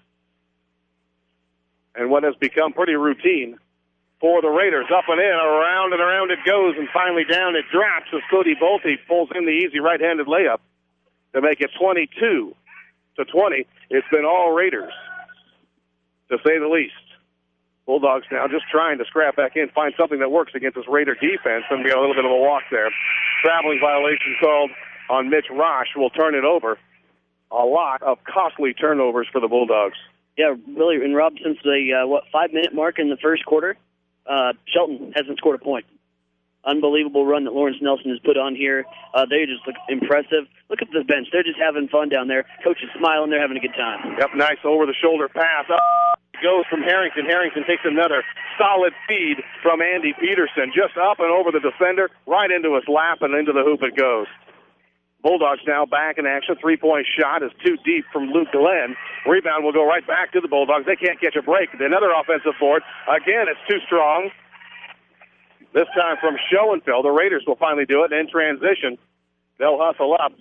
And what has become pretty routine for the Raiders. Up and in, around and around it goes, and finally down it drops as Cody Bolte pulls in the easy right-handed layup to make it 22-20. It's been all Raiders, to say the least. Bulldogs now just trying to scrap back in, find something that works against this Raider defense, and we got a little bit of a walk there. Traveling violation called on Mitch Rosh will turn it over. A lot of costly turnovers for the Bulldogs. Yeah, really, and Rob, since the 5-minute mark in the first quarter, Shelton hasn't scored a point. Unbelievable run that Lawrence Nelson has put on here. They just look impressive. Look at the bench. They're just having fun down there. Coach is smiling. They're having a good time. Yep, nice over-the-shoulder pass. Up goes from Harrington. Harrington takes another solid feed from Andy Peterson. Just up and over the defender, right into his lap, and into the hoop it goes. Bulldogs now back in action. Three-point shot is too deep from Luke Glenn. Rebound will go right back to the Bulldogs. They can't catch a break. Another offensive board. Again, it's too strong. This time from Schoenfeld. The Raiders will finally do it. In transition, they'll hustle up.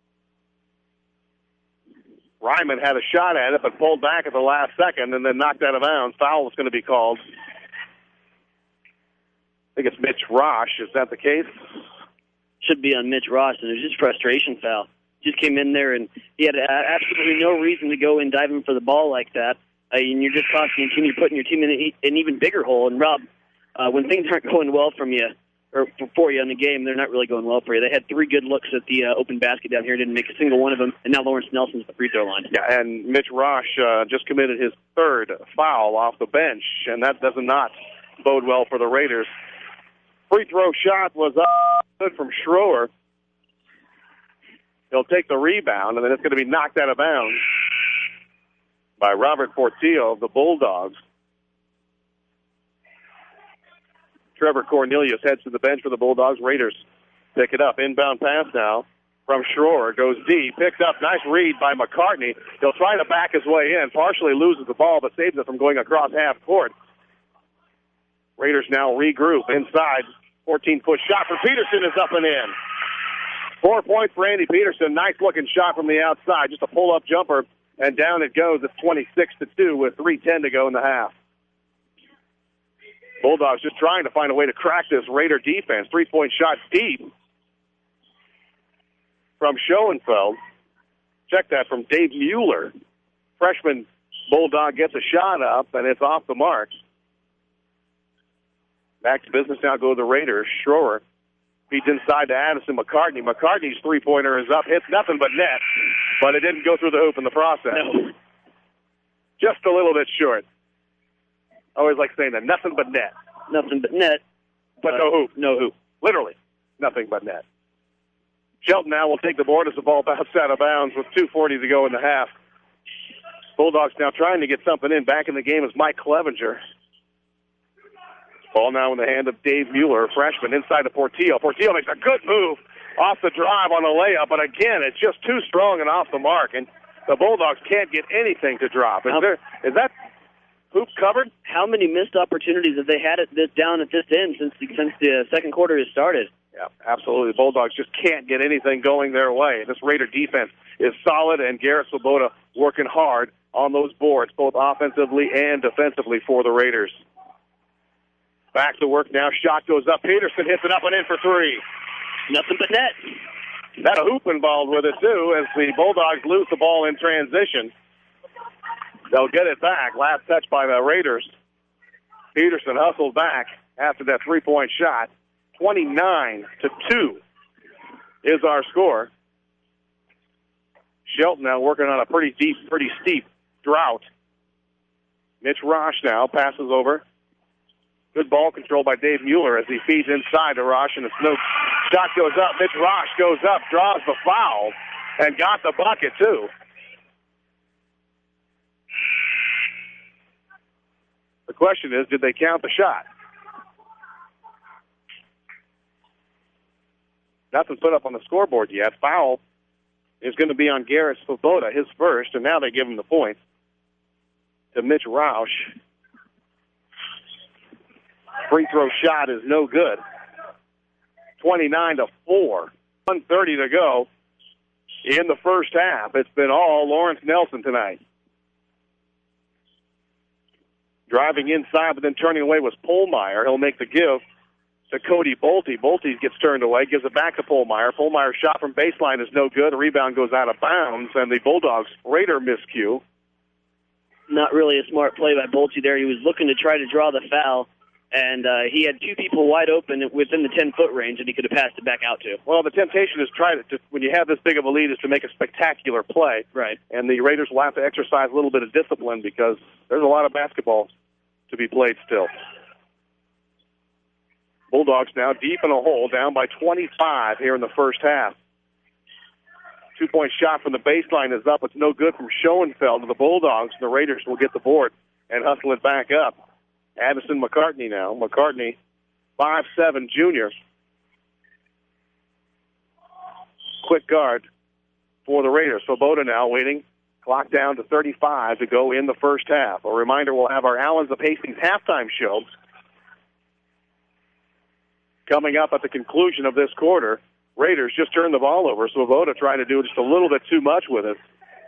Ryman had a shot at it, but pulled back at the last second and then knocked out of bounds. Foul is going to be called. I think it's Mitch Rosh. Is that the case? Should be on Mitch Rosh, and it was just frustration foul. Just came in there, and he had absolutely no reason to go and dive in for the ball like that. And you're just costing your team. You're putting your team in an even bigger hole. And Rob, when things aren't going well for you in the game, they're not really going well for you. They had 3 good looks at the open basket down here, didn't make a single one of them, and now Lawrence Nelson's at the free throw line. Yeah, and Mitch Rosh just committed his 3rd foul off the bench, and that does not bode well for the Raiders. Free throw shot was good from Schroer. He'll take the rebound, and then it's going to be knocked out of bounds by Robert Portillo of the Bulldogs. Trevor Cornelius heads to the bench for the Bulldogs. Raiders pick it up. Inbound pass now from Schroer. Goes deep. Picked up. Nice read by McCartney. He'll try to back his way in. Partially loses the ball, but saves it from going across half court. Raiders now regroup inside. 14-foot shot for Peterson is up and in. 4 points for Andy Peterson. Nice-looking shot from the outside. Just a pull-up jumper, and down it goes. It's 26-2 with 3:10 to go in the half. Bulldogs just trying to find a way to crack this Raider defense. 3-point shot deep from Schoenfeld. Check that from Dave Mueller. Freshman Bulldog gets a shot up, and it's off the mark. Back to business now go the Raiders. Schroer feeds inside to Addison McCartney. McCartney's three-pointer is up. Hits nothing but net, but it didn't go through the hoop in the process. No. Just a little bit short. I always like saying that. Nothing but net. Nothing but net. But no hoop. No hoop. Literally. Nothing but net. Shelton now will take the board as the ball bounced out of bounds with 2:40 to go in the half. Bulldogs now trying to get something in. Back in the game is Mike Clevenger. Ball now in the hand of Dave Mueller, freshman, inside to Portillo. Portillo makes a good move off the drive on a layup, but again, it's just too strong and off the mark, and the Bulldogs can't get anything to drop. Is that hoop covered? How many missed opportunities have they had down at this end since the second quarter has started? Yeah, absolutely. The Bulldogs just can't get anything going their way. This Raider defense is solid, and Garrett Svoboda working hard on those boards, both offensively and defensively for the Raiders. Back to work now. Shot goes up. Peterson hits it up and in for 3. Nothing but net. That a hoop involved with it, too, as the Bulldogs lose the ball in transition. They'll get it back. Last touch by the Raiders. Peterson hustled back after that 3-point shot. 29-2 is our score. Shelton now working on a pretty steep drought. Mitch Rosh now passes over. Good ball control by Dave Mueller as he feeds inside to Rosh, and the Snook shot goes up. Mitch Rosh goes up, draws the foul, and got the bucket, too. The question is, did they count the shot? Nothing's put up on the scoreboard yet. Foul is going to be on Garrett Svoboda, his first, and now they give him the point to Mitch Roush. Free throw shot is no good. 29-4. 1:30 to go in the first half. It's been all Lawrence Nelson tonight. Driving inside, but then turning away was Pohlmeyer. He'll make the give to Cody Bolte. Bolte gets turned away, gives it back to Pohlmeyer. Pohlmeyer's shot from baseline is no good. The rebound goes out of bounds, and the Bulldogs Raider miscue. Not really a smart play by Bolte there. He was looking to try to draw the foul, and he had two people wide open within the 10-foot range, and he could have passed it back out to. Well, the temptation is when you have this big of a lead, is to make a spectacular play. Right. And the Raiders will have to exercise a little bit of discipline because there's a lot of basketball to be played still. Bulldogs now deep in a hole, down by 25 here in the first half. 2-point shot from the baseline is up. It's no good from Schoenfeld to the Bulldogs. The Raiders will get the board and hustle it back up. Addison McCartney now. McCartney, 5'7", junior. Quick guard for the Raiders. Svoboda now waiting. Clock down to 35 to go in the first half. A reminder, we'll have our Allens of Hastings halftime show coming up at the conclusion of this quarter. Raiders just turned the ball over. Svoboda trying to do just a little bit too much with it.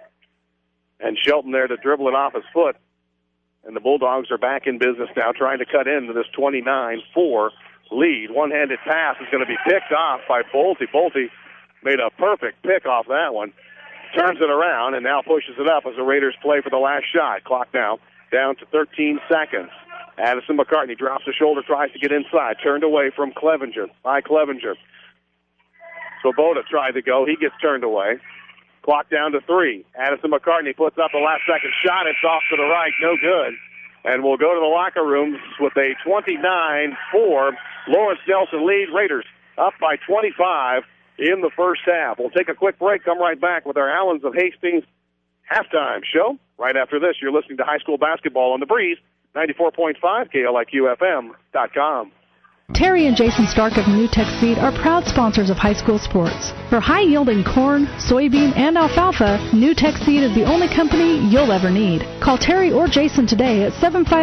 And Shelton there to dribble it off his foot. And the Bulldogs are back in business now, trying to cut into this 29-4 lead. One-handed pass is going to be picked off by Bolte. Bolte made a perfect pick off that one. Turns it around and now pushes it up as the Raiders play for the last shot. Clock now down to 13 seconds. Addison McCartney drops the shoulder, tries to get inside. Turned away from Clevenger, by Clevenger. Svoboda tried to go. He gets turned away. Clock down to 3. Addison McCartney puts up the last-second shot. It's off to the right. No good. And we'll go to the locker rooms with a 29-4 Lawrence Nelson lead. Raiders up by 25 in the first half. We'll take a quick break. Come right back with our Allens of Hastings halftime show. Right after this, you're listening to high school basketball on the Breeze, 94.5 KLIQFM.com. Terry and Jason Stark of New Tech Seed are proud sponsors of high school sports. For high-yielding corn, soybean, and alfalfa, New Tech Seed is the only company you'll ever need. Call Terry or Jason today at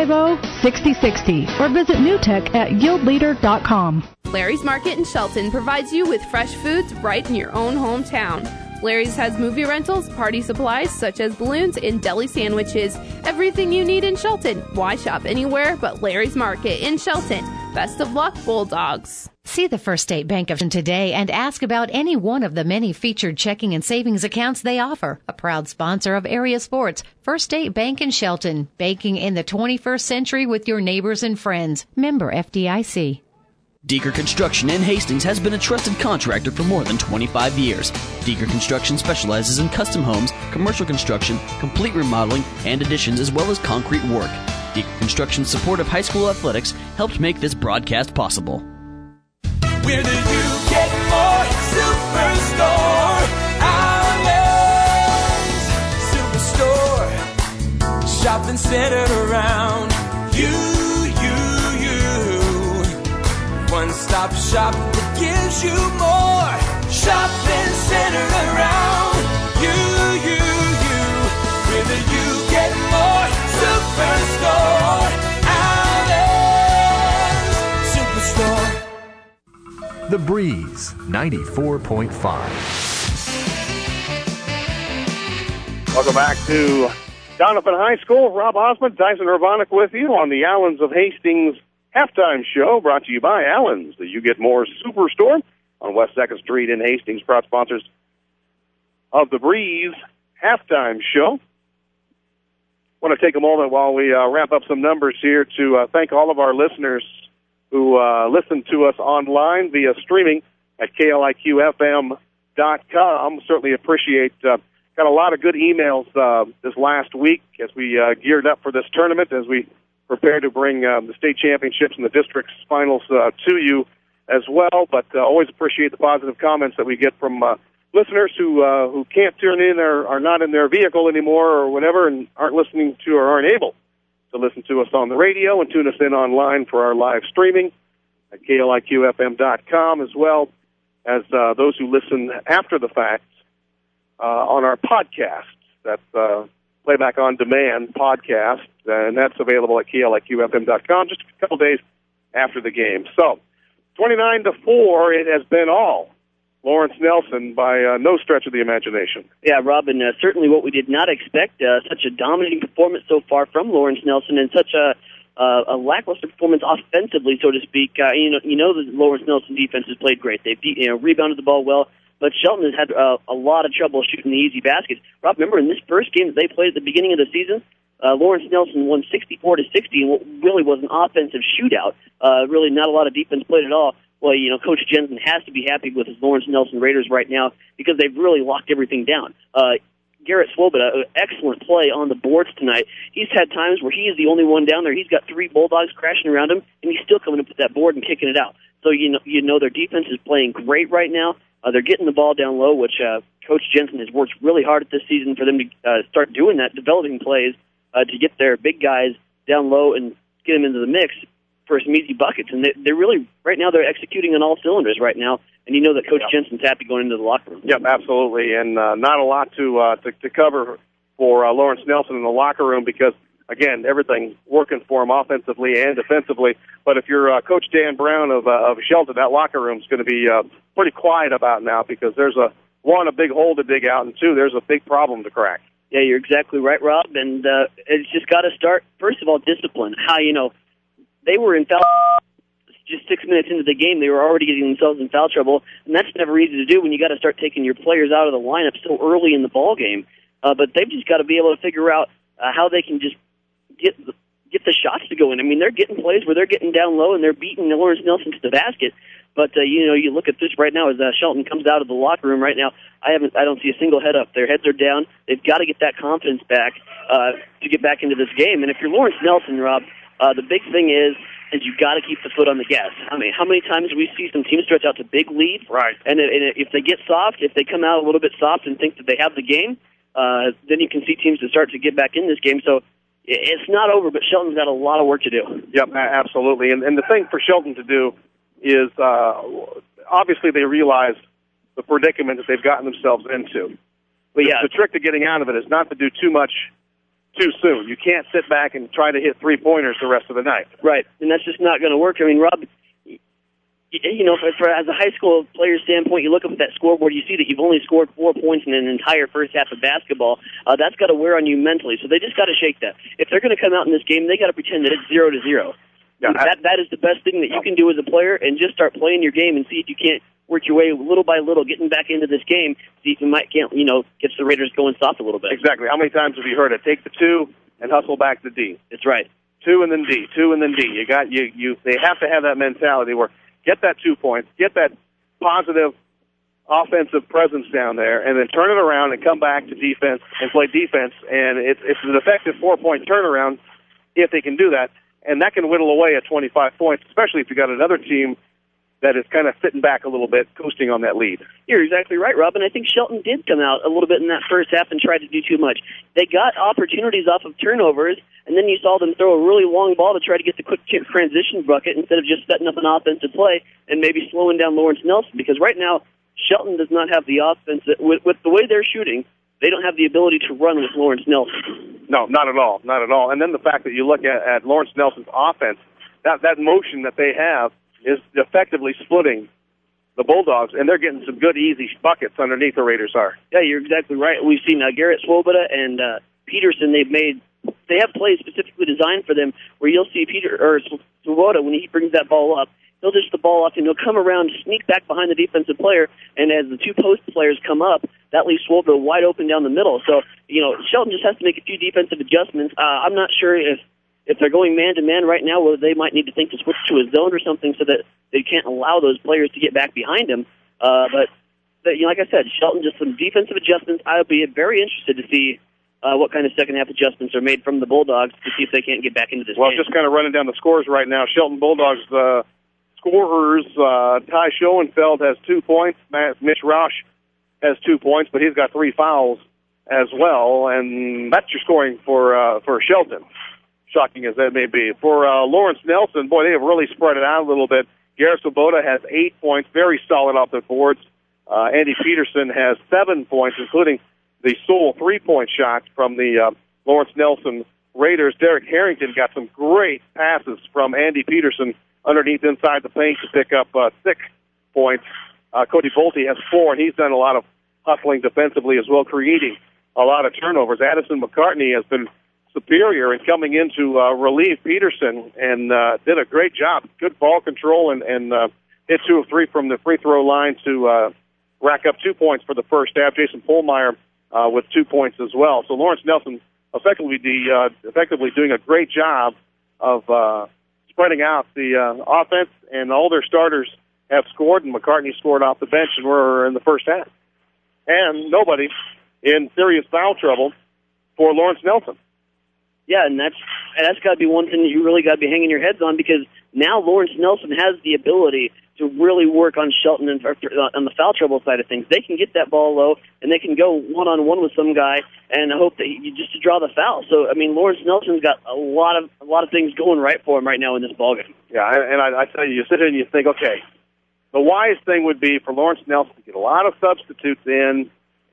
750-6060 or visit newtech at yieldleader.com. Larry's Market in Shelton provides you with fresh foods right in your own hometown. Larry's has movie rentals, party supplies such as balloons and deli sandwiches. Everything you need in Shelton. Why shop anywhere but Larry's Market in Shelton? Best of luck, Bulldogs. See the First State Bank of today and ask about any one of the many featured checking and savings accounts they offer. A proud sponsor of area sports, First State Bank in Shelton. Banking in the 21st century with your neighbors and friends. Member FDIC. Deeker Construction in Hastings has been a trusted contractor for more than 25 years. Deeker Construction specializes in custom homes, commercial construction, complete remodeling, and additions, as well as concrete work. Deeker Construction's support of high school athletics helped make this broadcast possible. We're the You Get More Superstore. Allens Superstore. Shopping centered around you. One-stop shop that gives you more. Shopping centered around you. With a You Get More Superstore. Allens Superstore. The Breeze 94.5. Welcome back to Doniphan High School. Rob Osmond, Tyson Urbanek with you on the Allens of Hastings halftime show, brought to you by Allens, the You Get More Superstore on West 2nd Street in Hastings. Proud sponsors of the Breeze halftime show. I want to take a moment while we wrap up some numbers here to thank all of our listeners who listen to us online via streaming at KLIQFM.com. Certainly appreciate. Got a lot of good emails this last week as we geared up for this tournament, as we prepare to bring the state championships and the district's finals to you as well. But always appreciate the positive comments that we get from listeners who can't tune in or are not in their vehicle anymore or whatever, and aren't listening to or aren't able to listen to us on the radio and tune us in online for our live streaming at KLIQFM.com, as well as those who listen after the fact on our podcast. That's Playback on Demand podcast, and that's available at KLIQFM.com just a couple days after the game. So, 29-4, it has been all Lawrence Nelson by no stretch of the imagination. Yeah, Robin, certainly what we did not expect, such a dominating performance so far from Lawrence Nelson, and such a lackluster performance offensively, so to speak. You know the Lawrence Nelson defense has played great. They've rebounded the ball well, but Shelton has had a lot of trouble shooting the easy baskets. Rob, remember in this first game that they played at the beginning of the season, Lawrence Nelson won 64-60 in what really was an offensive shootout. Really not a lot of defense played at all. Well, Coach Jensen has to be happy with his Lawrence Nelson Raiders right now because they've really locked everything down. Garrett Swoboda, excellent play on the boards tonight. He's had times where he is the only one down there. He's got 3 Bulldogs crashing around him, and he's still coming up with that board and kicking it out. So, their defense is playing great right now. They're getting the ball down low, which Coach Jensen has worked really hard at this season for them to start doing that, developing plays to get their big guys down low and get them into the mix for some easy buckets. And they're really, right now, they're executing on all cylinders right now. And you know that Coach Jensen's happy going into the locker room. Yep, absolutely. And not a lot to cover for Lawrence Nelson in the locker room because, again, everything working for him offensively and defensively. But if you're Coach Dan Brown of Shelton, that locker room's going to be pretty quiet about now because there's a big hole to dig out, and 2, there's a big problem to crack. Yeah, you're exactly right, Rob. And it's just got to start, first of all, discipline. They were in foul just 6 minutes into the game. They were already getting themselves in foul trouble, and that's never easy to do when you got to start taking your players out of the lineup so early in the ball game. But they've just got to be able to figure out how they can just get the shots to go in. I mean, they're getting plays where they're getting down low and they're beating Lawrence Nelson to the basket. But you look at this right now as Shelton comes out of the locker room right now. I don't see a single head up. Their heads are down. They've got to get that confidence back to get back into this game. And if you're Lawrence Nelson, Rob, the big thing is you've got to keep the foot on the gas. I mean, how many times do we see some teams stretch out to big leads? Right. And if they get soft, if they come out a little bit soft and think that they have the game, then you can see teams that start to get back in this game. So it's not over, but Shelton's got a lot of work to do. Yep, absolutely. And the thing for Shelton to do is obviously they realize the predicament that they've gotten themselves into. But the trick to getting out of it is not to do too much too soon. You can't sit back and try to hit 3-pointers the rest of the night. Right, and that's just not going to work. I mean, Rob, as a high school player standpoint, you look up at that scoreboard, you see that you've only scored 4 points in an entire first half of basketball. That's got to wear on you mentally, so they just got to shake that. If they're going to come out in this game, they got to pretend that it's 0-0. Yeah, that is the best thing that you can do as a player, and just start playing your game and see if you can't work your way little by little, getting back into this game, see if you gets the Raiders going soft a little bit. Exactly. How many times have you heard it? Take the 2 and hustle back to D. That's right. 2 and then D. 2 and then D. They have to have that mentality where get that 2 points, get that positive offensive presence down there, and then turn it around and come back to defense and play defense. And it's an effective 4-point turnaround if they can do that. And that can whittle away at 25 points, especially if you got another team that is kind of sitting back a little bit, coasting on that lead. You're exactly right, Rob, and I think Shelton did come out a little bit in that first half and try to do too much. They got opportunities off of turnovers, and then you saw them throw a really long ball to try to get the quick transition bucket instead of just setting up an offensive play and maybe slowing down Lawrence Nelson, because right now Shelton does not have the offense. With the way they're shooting, they don't have the ability to run with Lawrence Nelson. No, not at all, not at all. And then the fact that you look at Lawrence Nelson's offense, that motion that they have is effectively splitting the Bulldogs, and they're getting some good, easy buckets underneath the Raiders are. Yeah, you're exactly right. We've seen Garrett Swoboda and Peterson. They have plays specifically designed for them where you'll see Swoboda, when he brings that ball up, he'll dish the ball off and he'll come around, sneak back behind the defensive player, and as the 2 post players come up, that leaves Swoboda wide open down the middle. So, Shelton just has to make a few defensive adjustments. I'm not sure if if they're going man-to-man right now, well, they might need to think to switch to a zone or something so that they can't allow those players to get back behind him. But like I said, Shelton, just some defensive adjustments. I'll be very interested to see what kind of second-half adjustments are made from the Bulldogs to see if they can't get back into this game. Just kind of running down the scores right now. Shelton Bulldogs scorers, Ty Schoenfeld has 2 points. Mitch Roush has 2 points, but he's got 3 fouls as well, and that's your scoring for Shelton, shocking as that may be. For Lawrence Nelson, boy, they have really spread it out a little bit. Garrett Swoboda has 8 points, very solid off the boards. Andy Peterson has 7 points, including the sole 3-point shot from the Lawrence Nelson Raiders. Derek Harrington got some great passes from Andy Peterson underneath inside the paint to pick up 6 points. Cody Bolte has 4, and he's done a lot of hustling defensively as well, creating a lot of turnovers. Addison McCartney has been superior in coming in to relieve Peterson and did a great job. Good ball control and hit 2 of 3 from the free throw line to rack up 2 points for the first half. Jason Pohlmeyer with 2 points as well. So Lawrence Nelson effectively doing a great job of spreading out the offense, and all their starters have scored, and McCartney scored off the bench, and we're in the first half. And nobody in serious foul trouble for Lawrence Nelson. Yeah, and that's got to be one thing that you really got to be hanging your heads on, because now Lawrence Nelson has the ability to really work on Shelton and on the foul trouble side of things. They can get that ball low, and they can go one-on-one with some guy and hope that just to draw the foul. So, I mean, Lawrence Nelson's got a lot of things going right for him right now in this ballgame. Yeah, and I tell you sit here and you think, okay, the wise thing would be for Lawrence Nelson to get a lot of substitutes in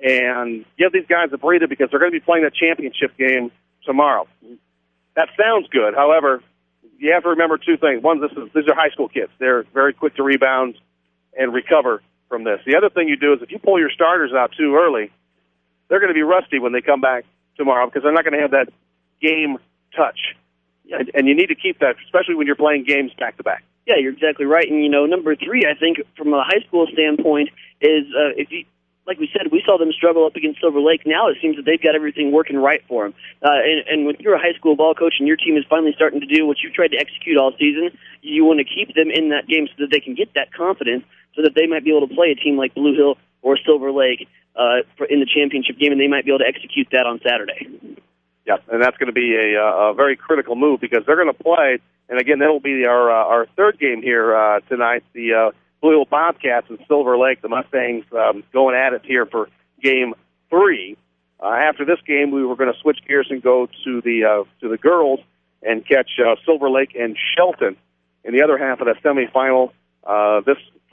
and give these guys a breather, because they're going to be playing a championship game tomorrow. That sounds good. However, you have to remember 2 things. One, these are high school kids. They're very quick to rebound and recover from this. The other thing you do is if you pull your starters out too early, they're going to be rusty when they come back tomorrow, because they're not going to have that game touch. And you need to keep that, especially when you're playing games back-to-back. Yeah, you're exactly right. And, number 3, I think, from a high school standpoint, is like we said, we saw them struggle up against Silver Lake. Now it seems that they've got everything working right for them. And when you're a high school ball coach and your team is finally starting to do what you've tried to execute all season, you want to keep them in that game so that they can get that confidence, so that they might be able to play a team like Blue Hill or Silver Lake in the championship game, and they might be able to execute that on Saturday. Yeah, and that's going to be a very critical move, because they're going to play, and again, that'll be our third game here tonight, the Blue Hill Bobcats and Silver Lake, the Mustangs, going at it here for Game 3. After this game, we were going to switch gears and go to the girls and catch Silver Lake and Shelton in the other half of the semifinal. This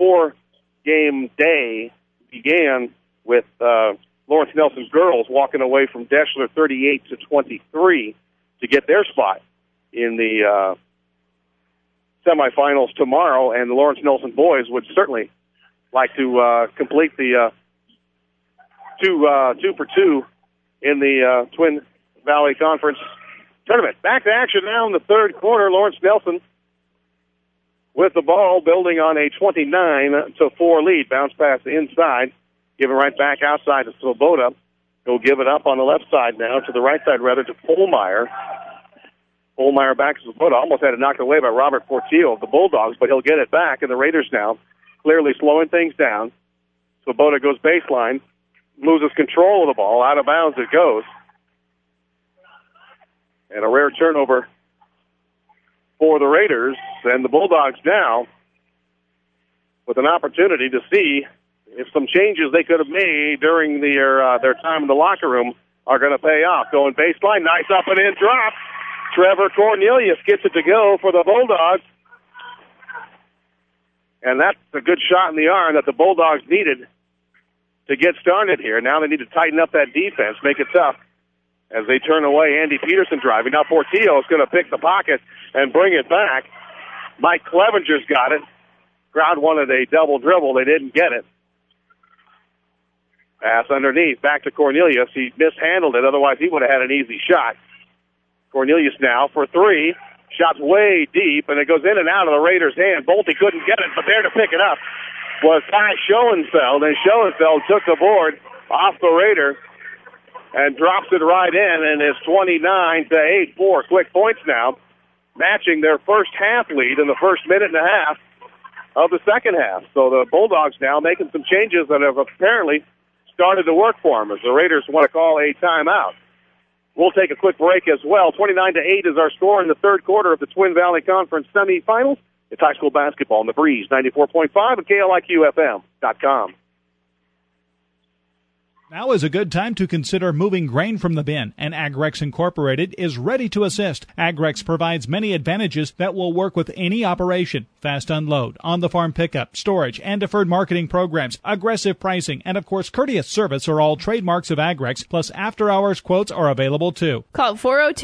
4-game day began with Lawrence Nelson girls walking away from Deschler 38-23 to get their spot in the semifinals tomorrow, and the Lawrence Nelson boys would certainly like to complete the 2 for 2 in the Twin Valley Conference tournament. Back to action now in the third quarter. Lawrence Nelson with the ball, building on a 29-4 lead. Bounce pass inside, give it right back outside to Swoboda. He'll give it up on the left side now, to the right side rather, to Pohlmeyer. Pohlmeyer back to Swoboda. Almost had it knocked away by Robert Portillo of the Bulldogs, but he'll get it back, and the Raiders now clearly slowing things down. Swoboda goes baseline, loses control of the ball. Out of bounds it goes. And a rare turnover for the Raiders, and the Bulldogs now with an opportunity to see if some changes they could have made during their time in the locker room are going to pay off. Going baseline, nice up and in drop. Trevor Cornelius gets it to go for the Bulldogs. And that's a good shot in the arm that the Bulldogs needed to get started here. Now they need to tighten up that defense, make it tough as they turn away. Andy Peterson driving. Now Portillo is going to pick the pocket and bring it back. Mike Clevenger's got it. Crowd wanted a double dribble. They didn't get it. Pass underneath. Back to Cornelius. He mishandled it. Otherwise, he would have had an easy shot. Cornelius now for 3. Shot's way deep, and it goes in and out of the Raiders' hand. Bolte couldn't get it, but there to pick it up was Ty Schoenfeld, and Schoenfeld took the board off the Raider and drops it right in, and it's 29-8. 4 quick points now matching their first half lead in the first minute and a half of the second half. So the Bulldogs now making some changes that have apparently started to work for them as the Raiders want to call a timeout. We'll take a quick break as well. 29-8 is our score in the third quarter of the Twin Valley Conference semifinals. It's high school basketball in the Breeze, 94.5 and KLIQFM.com. Now is a good time to consider moving grain from the bin, and Agrex Incorporated is ready to assist. Agrex provides many advantages that will work with any operation. Fast unload, on-the-farm pickup, storage, and deferred marketing programs, aggressive pricing, and of course courteous service are all trademarks of Agrex, plus after-hours quotes are available too. Call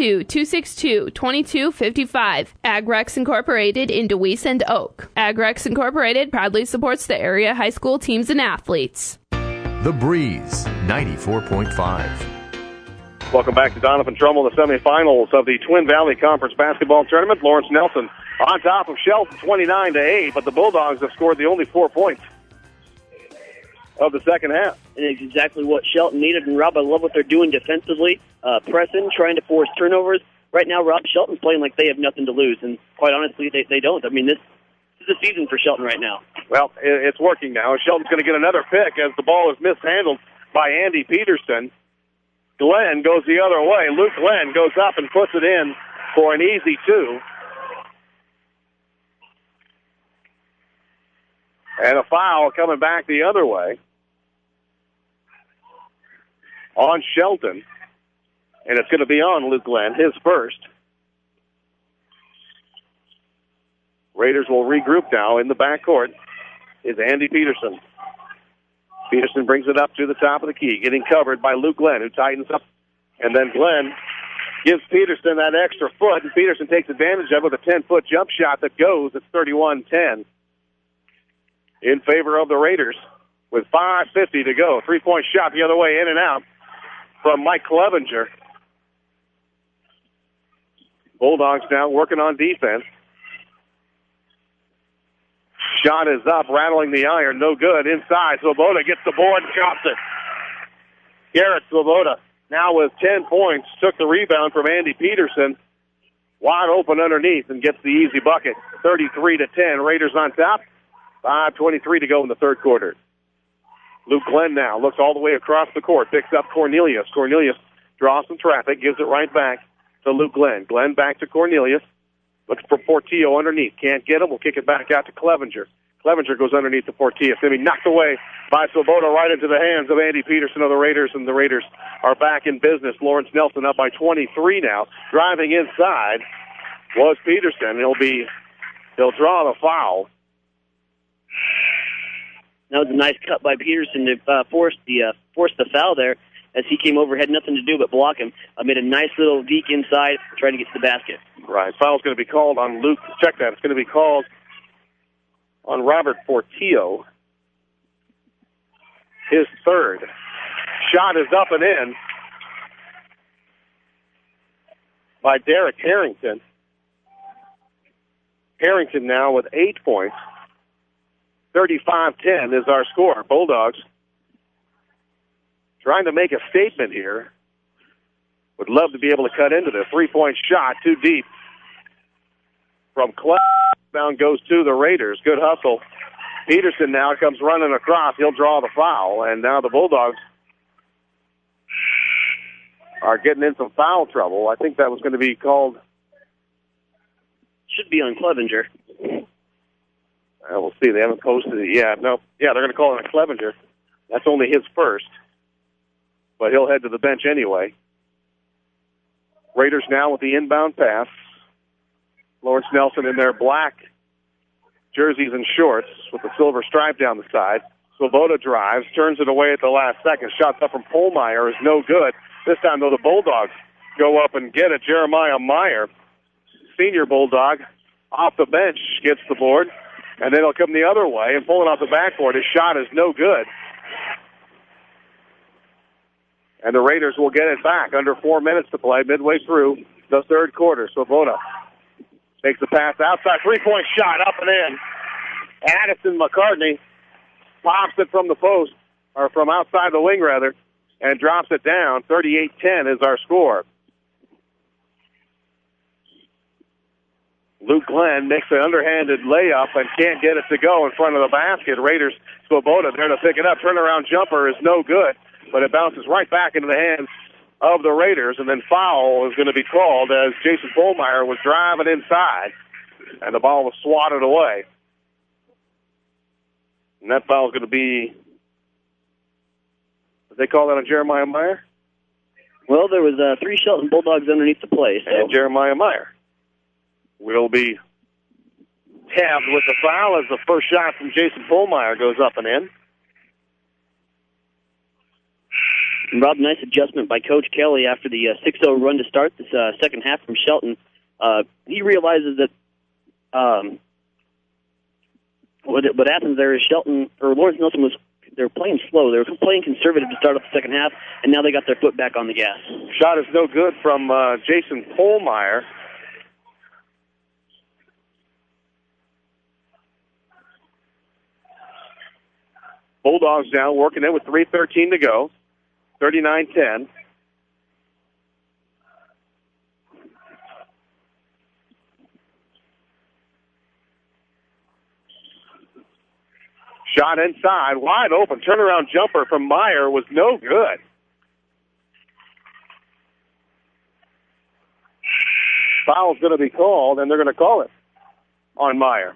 402-262-2255. Agrex Incorporated in DeWeese and Oak. Agrex Incorporated proudly supports the area high school teams and athletes. The Breeze, 94.5. Welcome back to Donovan Trumbull, the semifinals of the Twin Valley Conference basketball tournament. Lawrence Nelson on top of Shelton, 29-8, but the Bulldogs have scored the only 4 points of the second half. And it's exactly what Shelton needed. And, Rob, I love what they're doing defensively, pressing, trying to force turnovers. Right now, Rob, Shelton's playing like they have nothing to lose, and quite honestly, they don't. I mean, this is the season for Shelton right now. Well, it's working now. Shelton's going to get another pick as the ball is mishandled by Andy Peterson. Glenn goes the other way. Luke Glenn goes up and puts it in for an easy 2. And a foul coming back the other way on Shelton. And it's going to be on Luke Glenn, his first. Raiders will regroup now in the backcourt is Andy Peterson. Peterson brings it up to the top of the key, getting covered by Luke Glenn, who tightens up. And then Glenn gives Peterson that extra foot, and Peterson takes advantage of it with a 10-foot jump shot that goes. It's 31-10 in favor of the Raiders with 5:50 to go. 3-point shot the other way, in and out from Mike Clevenger. Bulldogs now working on defense. Shot is up, rattling the iron, no good. Inside, Swoboda gets the board and drops it. Garrett Swoboda now with 10 points, took the rebound from Andy Peterson. Wide open underneath and gets the easy bucket. 33-10, Raiders on top. 5:23 to go in the third quarter. Luke Glenn now looks all the way across the court, picks up Cornelius. Cornelius draws some traffic, gives it right back to Luke Glenn. Glenn back to Cornelius. Looks for Portillo underneath. Can't get him. We'll kick it back out to Clevenger. Clevenger goes underneath to Portillo. It's going to be knocked away by Swoboda right into the hands of Andy Peterson of the Raiders, and the Raiders are back in business. Lawrence Nelson up by 23 now. Driving inside was Peterson. He'll draw the foul. That was a nice cut by Peterson to force the foul there as he came over, had nothing to do but block him. Made a nice little deke inside, trying to get to the basket. Right. Foul's going to be called on Luke. Check that. It's going to be called on Robert Portillo. His third. Shot is up and in by Derek Harrington. Harrington now with 8 points. 35-10 is our score. Bulldogs trying to make a statement here. Would love to be able to cut into this. 3-point shot, too deep. From Clef, down goes to the Raiders. Good hustle. Peterson now comes running across. He'll draw the foul, and now the Bulldogs are getting in some foul trouble. I think that was going to be called. Should be on Clevenger. We'll see. They haven't posted it yet. No. Yeah, they're going to call it on Clevenger. That's only his first. But he'll head to the bench anyway. Raiders now with the inbound pass. Lawrence Nelson in their black jerseys and shorts with the silver stripe down the side. Swoboda drives, turns it away at the last second. Shots up from Polmeyer is no good. This time, though, the Bulldogs go up and get it. Jeremiah Meyer, senior Bulldog, off the bench, gets the board. And then he'll come the other way and pull it off the backboard. His shot is no good. And the Raiders will get it back. Under 4 minutes to play, midway through the third quarter. Swoboda takes the pass outside. 3-point shot up and in. Addison McCartney pops it from the post, or from outside the wing, rather, and drops it down. 38-10 is our score. Luke Glenn makes an underhanded layup and can't get it to go in front of the basket. Raiders, Swoboda there to pick it up. Turnaround jumper is no good, but it bounces right back into the hands of the Raiders, and then foul is going to be called as Jason Pohlmeyer was driving inside, and the ball was swatted away. And that foul is going to be, did they call that on Jeremiah Meyer? Well, there was 3 Shelton Bulldogs underneath the play. So. And Jeremiah Meyer will be tabbed with the foul as the first shot from Jason Pohlmeyer goes up and in. And Rob, nice adjustment by Coach Kelly after the 6-0 run to start this second half from Shelton. He realizes that what happens there is Shelton or Lawrence Nelson they're playing slow. They were playing conservative to start off the second half, and now they got their foot back on the gas. Shot is no good from Jason Pohlmeyer. Bulldogs now working in with 3:13 to go. 39-10. Shot inside, wide open. Turnaround jumper from Meyer was no good. Foul's going to be called, and they're going to call it on Meyer.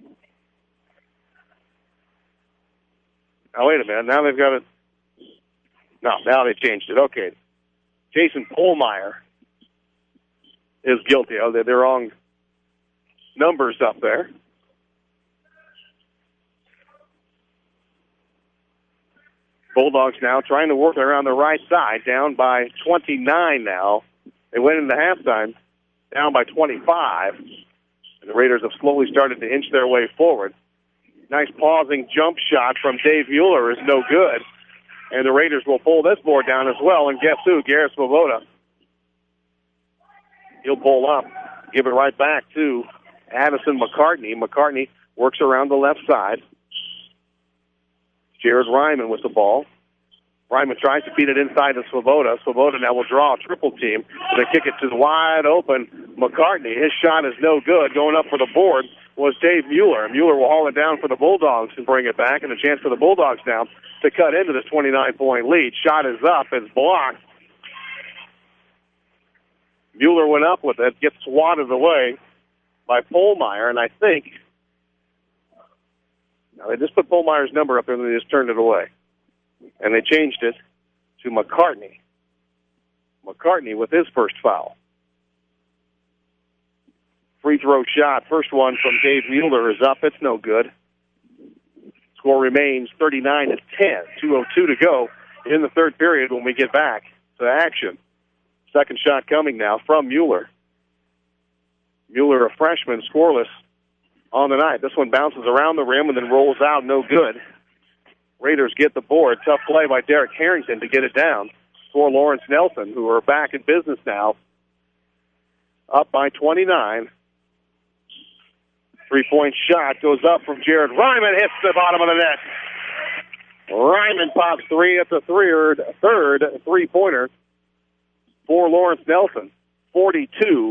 Now, wait a minute. Now they've got it. No, now they changed it. Okay. Jason Pohlmeyer is guilty. Oh, they're wrong numbers up there. Bulldogs now trying to work around the right side, down by 29 now. They went into halftime down by 25. And the Raiders have slowly started to inch their way forward. Nice pausing jump shot from Dave Mueller is no good. And the Raiders will pull this board down as well. And guess who? Garrett Swoboda. He'll pull up, give it right back to Addison McCartney. McCartney works around the left side. Jared Ryman with the ball. Ryman tries to feed it inside to Swoboda. Swoboda now will draw a triple team. They kick it to the wide open McCartney. His shot is no good. Going up for the board was Dave Mueller. Mueller will haul it down for the Bulldogs and bring it back, and a chance for the Bulldogs now to cut into this 29-point lead. Shot is up. It's blocked. Mueller went up with it, gets swatted away by Pohlmeyer, and I think now they just put Pohlmeyer's number up there and they just turned it away. And they changed it to McCartney. McCartney with his first foul. Free throw shot, first one from Dave Mueller is up. It's no good. Score remains 39-10. 2:02 to go in the third period when we get back to action. Second shot coming now from Mueller. Mueller, a freshman, scoreless on the night. This one bounces around the rim and then rolls out, no good. Raiders get the board. Tough play by Derek Harrington to get it down for Lawrence Nelson, who are back in business now. Up by 29. Three-point shot goes up from Jared Ryman, hits the bottom of the net. Ryman pops three at the third three-pointer for Lawrence Nelson. 42-10.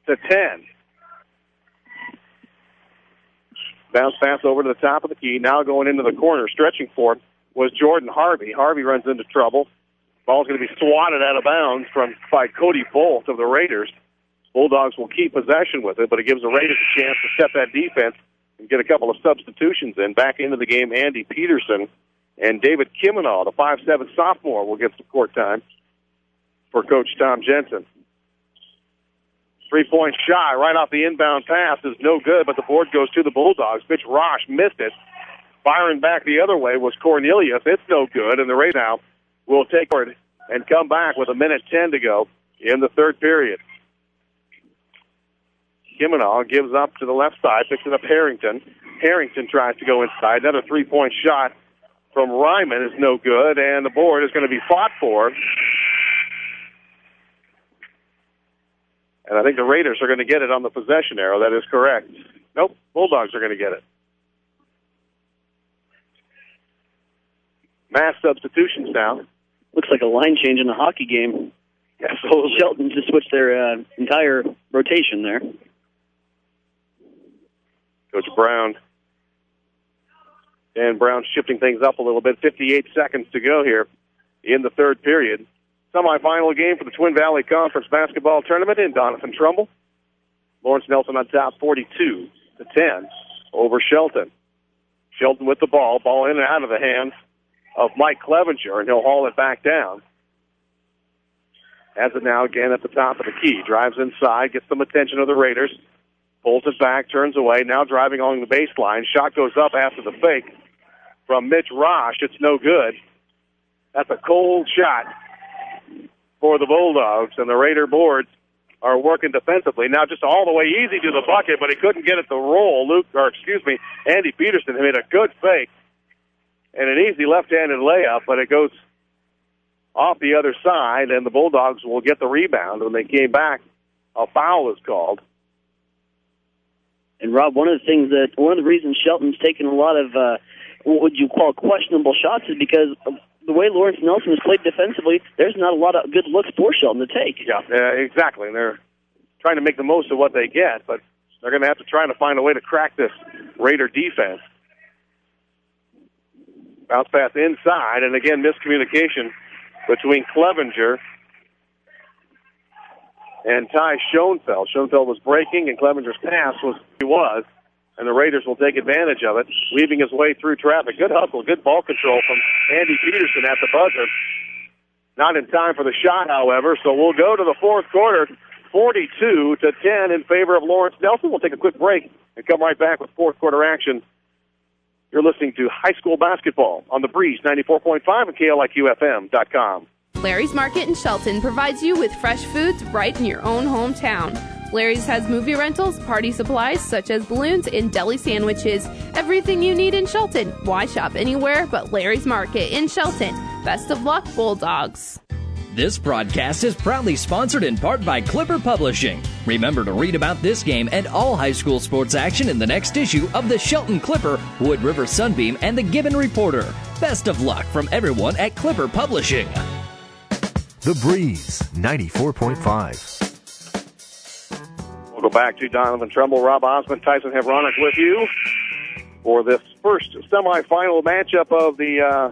Bounce pass over to the top of the key. Now going into the corner, stretching for it was Jordan Harvey. Harvey runs into trouble. Ball's going to be swatted out of bounds by Cody Bolt of the Raiders. Bulldogs will keep possession with it, but it gives the Raiders a chance to set that defense and get a couple of substitutions in. Back into the game, Andy Peterson and David Kimenall, the 5'7" sophomore, will get some court time for Coach Tom Jensen. Three-point shot right off the inbound pass is no good, but the board goes to the Bulldogs. Mitch Rosh missed it. Firing back the other way was Cornelius. It's no good, and the Raiders now will take it and come back with 1:10 to go in the third period. Kimenall gives up to the left side, picks it up Harrington. Harrington tries to go inside. Another three-point shot from Ryman is no good, and the board is going to be fought for. And I think the Raiders are going to get it on the possession arrow. That is correct. Nope, Bulldogs are going to get it. Mass substitutions now. Looks like a line change in a hockey game. Absolutely. Shelton just switched their entire rotation there. Coach Brown. And Brown shifting things up a little bit. 58 seconds to go here in the third period. Semifinal game for the Twin Valley Conference Basketball Tournament in Doniphan-Trumbull. Lawrence Nelson on top 42-10 over Shelton. Shelton with the ball in and out of the hands of Mike Clevenger, and he'll haul it back down. Has it now again at the top of the key. Drives inside, gets some attention of the Raiders. Pulls it back, turns away, now driving along the baseline. Shot goes up after the fake from Mitch Rosh. It's no good. That's a cold shot for the Bulldogs, and the Raider boards are working defensively. Now just all the way easy to the bucket, but he couldn't get it to roll. Andy Peterson made a good fake and an easy left-handed layup, but it goes off the other side, and the Bulldogs will get the rebound. When they came back, a foul is called. And Rob, one of the reasons Shelton's taken a lot of what would you call questionable shots is because of the way Lawrence Nelson has played defensively. There's not a lot of good looks for Shelton to take. Yeah, exactly. And they're trying to make the most of what they get, but they're going to have to try to find a way to crack this Raider defense. Bounce pass inside, and again, miscommunication between Clevenger and Ty Schoenfeld. Schoenfeld was breaking, and Clevenger's pass was, and the Raiders will take advantage of it, weaving his way through traffic. Good hustle, good ball control from Andy Peterson at the buzzer. Not in time for the shot, however, so we'll go to the fourth quarter, 42-10 in favor of Lawrence Nelson. We'll take a quick break and come right back with fourth quarter action. You're listening to high school basketball on the Breeze 94.5 and KLIQFM.com. Larry's Market in Shelton provides you with fresh foods right in your own hometown. Larry's has movie rentals, party supplies such as balloons and deli sandwiches. Everything you need in Shelton. Why shop anywhere but Larry's Market in Shelton? Best of luck, Bulldogs. This broadcast is proudly sponsored in part by Clipper Publishing. Remember to read about this game and all high school sports action in the next issue of the Shelton Clipper, Wood River Sunbeam, and the Gibbon Reporter. Best of luck from everyone at Clipper Publishing. The Breeze 94.5. We'll go back to Doniphan-Trumbull. Rob Osmond, Tyson Hevronic with you for this first semifinal matchup of the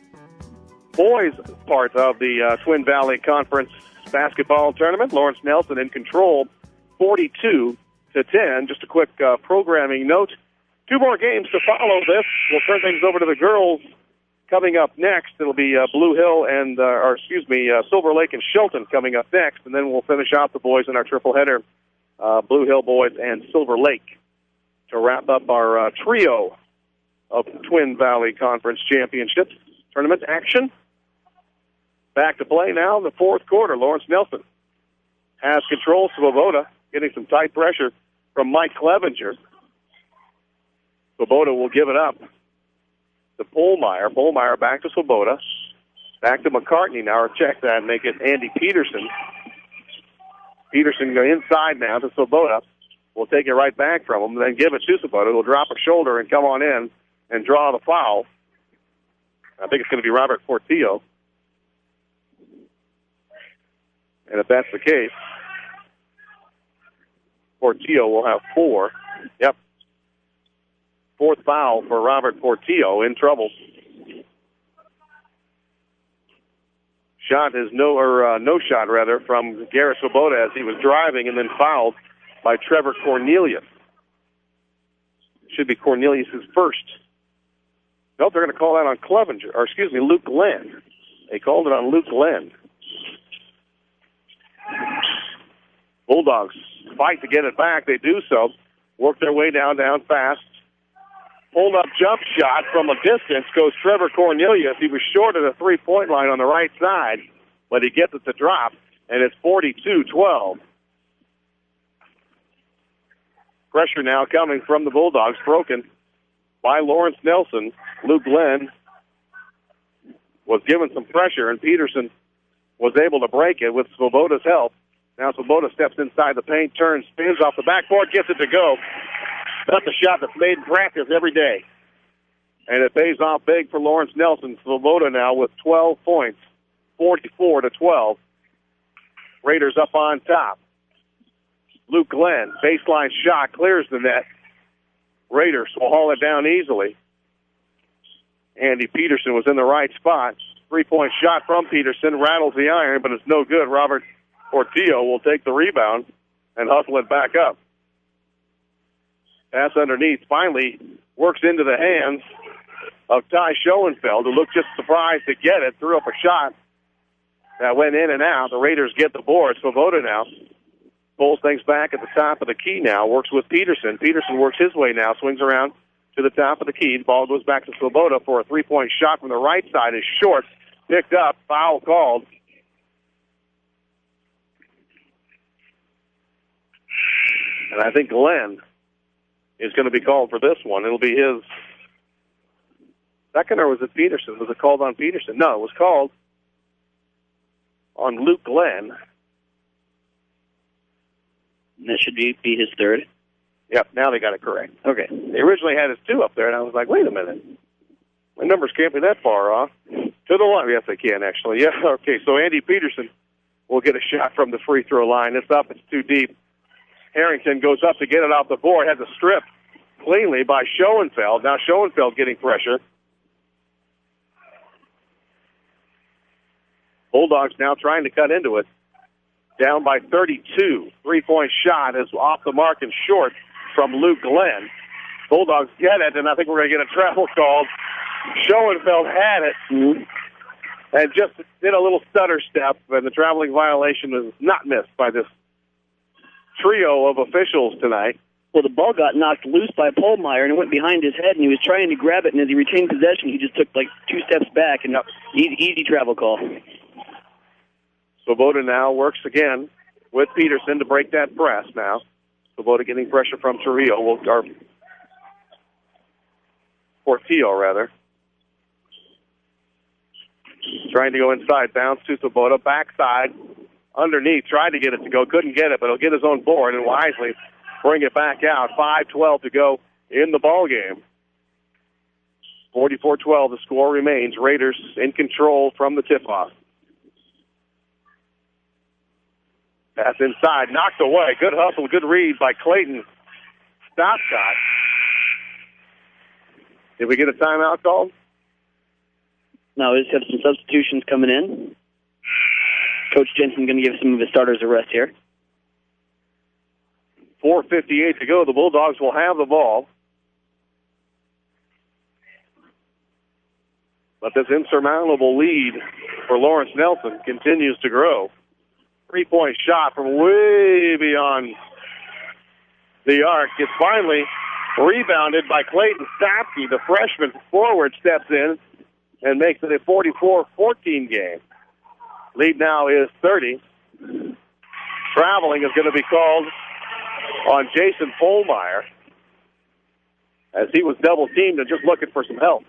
boys part of the Twin Valley Conference basketball tournament. Lawrence Nelson in control, 42-10. Just a quick programming note. Two more games to follow this. We'll turn things over to the girls coming up next. It'll be Blue Hill and, Silver Lake and Shelton coming up next, and then we'll finish out the boys in our triple header, Blue Hill boys and Silver Lake, to wrap up our trio of Twin Valley Conference Championships tournament action. Back to play now in the fourth quarter. Lawrence Nelson has control. Swoboda getting some tight pressure from Mike Clevenger. Swoboda will give it up to Polmeyer. Polmeyer back to Swoboda. Back to McCartney now. Check that and make it Andy Peterson. Peterson go inside now to Swoboda. We'll take it right back from him, then give it to Swoboda. He'll drop a shoulder and come on in and draw the foul. I think it's going to be Robert Portillo. And if that's the case, Portillo will have 4. Yep. Fourth foul for Robert Portillo, in trouble. Shot is no shot from Garrett Swoboda as he was driving and then fouled by Trevor Cornelius. Should be Cornelius' first. Nope, they're going to call that on Luke Glenn. They called it on Luke Glenn. Bulldogs fight to get it back. They do so. Work their way down fast. Pulled up jump shot from a distance goes Trevor Cornelius. He was short of the three-point line on the right side, but he gets it to drop, and it's 42-12. Pressure now coming from the Bulldogs, broken by Lawrence Nelson. Luke Glenn was given some pressure, and Peterson was able to break it with Swoboda's help. Now Swoboda steps inside the paint, turns, spins off the backboard, gets it to go. That's a shot that's made in practice every day. And it pays off big for Lawrence Nelson. Swoboda now with 12 points, 44-12. Raiders up on top. Luke Glenn, baseline shot, clears the net. Raiders will haul it down easily. Andy Peterson was in the right spot. 3-point shot from Peterson rattles the iron, but it's no good. Robert Portillo will take the rebound and hustle it back up. Pass underneath finally works into the hands of Ty Schoenfeld, who looked just surprised to get it, threw up a shot that went in and out. The Raiders get the board. Svoboda now pulls things back at the top of the key now, works with Peterson. Peterson works his way now, swings around to the top of the key. The ball goes back to Svoboda for a 3-point shot from the right side. Is short, picked up, foul called. And I think Glenn is going to be called for this one. It'll be his second, or was it Peterson? Was it called on Peterson? No, it was called on Luke Glenn. That should be his third. Yep, now they got it correct. Okay. They originally had his 2 up there, and I was like, wait a minute. My numbers can't be that far off. To the line. Yes, they can, actually. Yeah, okay, so Andy Peterson will get a shot from the free throw line. It's up. It's too deep. Harrington goes up to get it off the board, has a strip cleanly by Schoenfeld. Now Schoenfeld getting pressure. Bulldogs now trying to cut into it. Down by 32. 3-point shot is off the mark and short from Luke Glenn. Bulldogs get it, and I think we're going to get a travel call. Schoenfeld had it and just did a little stutter step, and the traveling violation was not missed by this trio of officials tonight. Well, the ball got knocked loose by Polmeyer, and it went behind his head, and he was trying to grab it, and as he retained possession, he just took like 2 steps back, and easy travel call. Svoboda now works again with Peterson to break that press now. Svoboda getting pressure from Torrio, or Portillo, rather. Trying to go inside, bounce to Svoboda, backside, underneath, tried to get it to go, couldn't get it, but he'll get his own board and wisely bring it back out. 5:12 to go in the ball game. 44-12, the score remains. Raiders in control from the tip-off. Pass inside, knocked away. Good hustle, good read by Clayton. Stop shot. Did we get a timeout called? No, we just have some substitutions coming in. Coach Jensen going to give some of his starters a rest here. 4:58 to go. The Bulldogs will have the ball. But this insurmountable lead for Lawrence Nelson continues to grow. 3-point shot from way beyond the arc. It's finally rebounded by Clayton Stopke. The freshman forward steps in and makes it a 44-14 game. Lead now is 30. Traveling is going to be called on Jason Polmeyer as he was double-teamed and just looking for some help.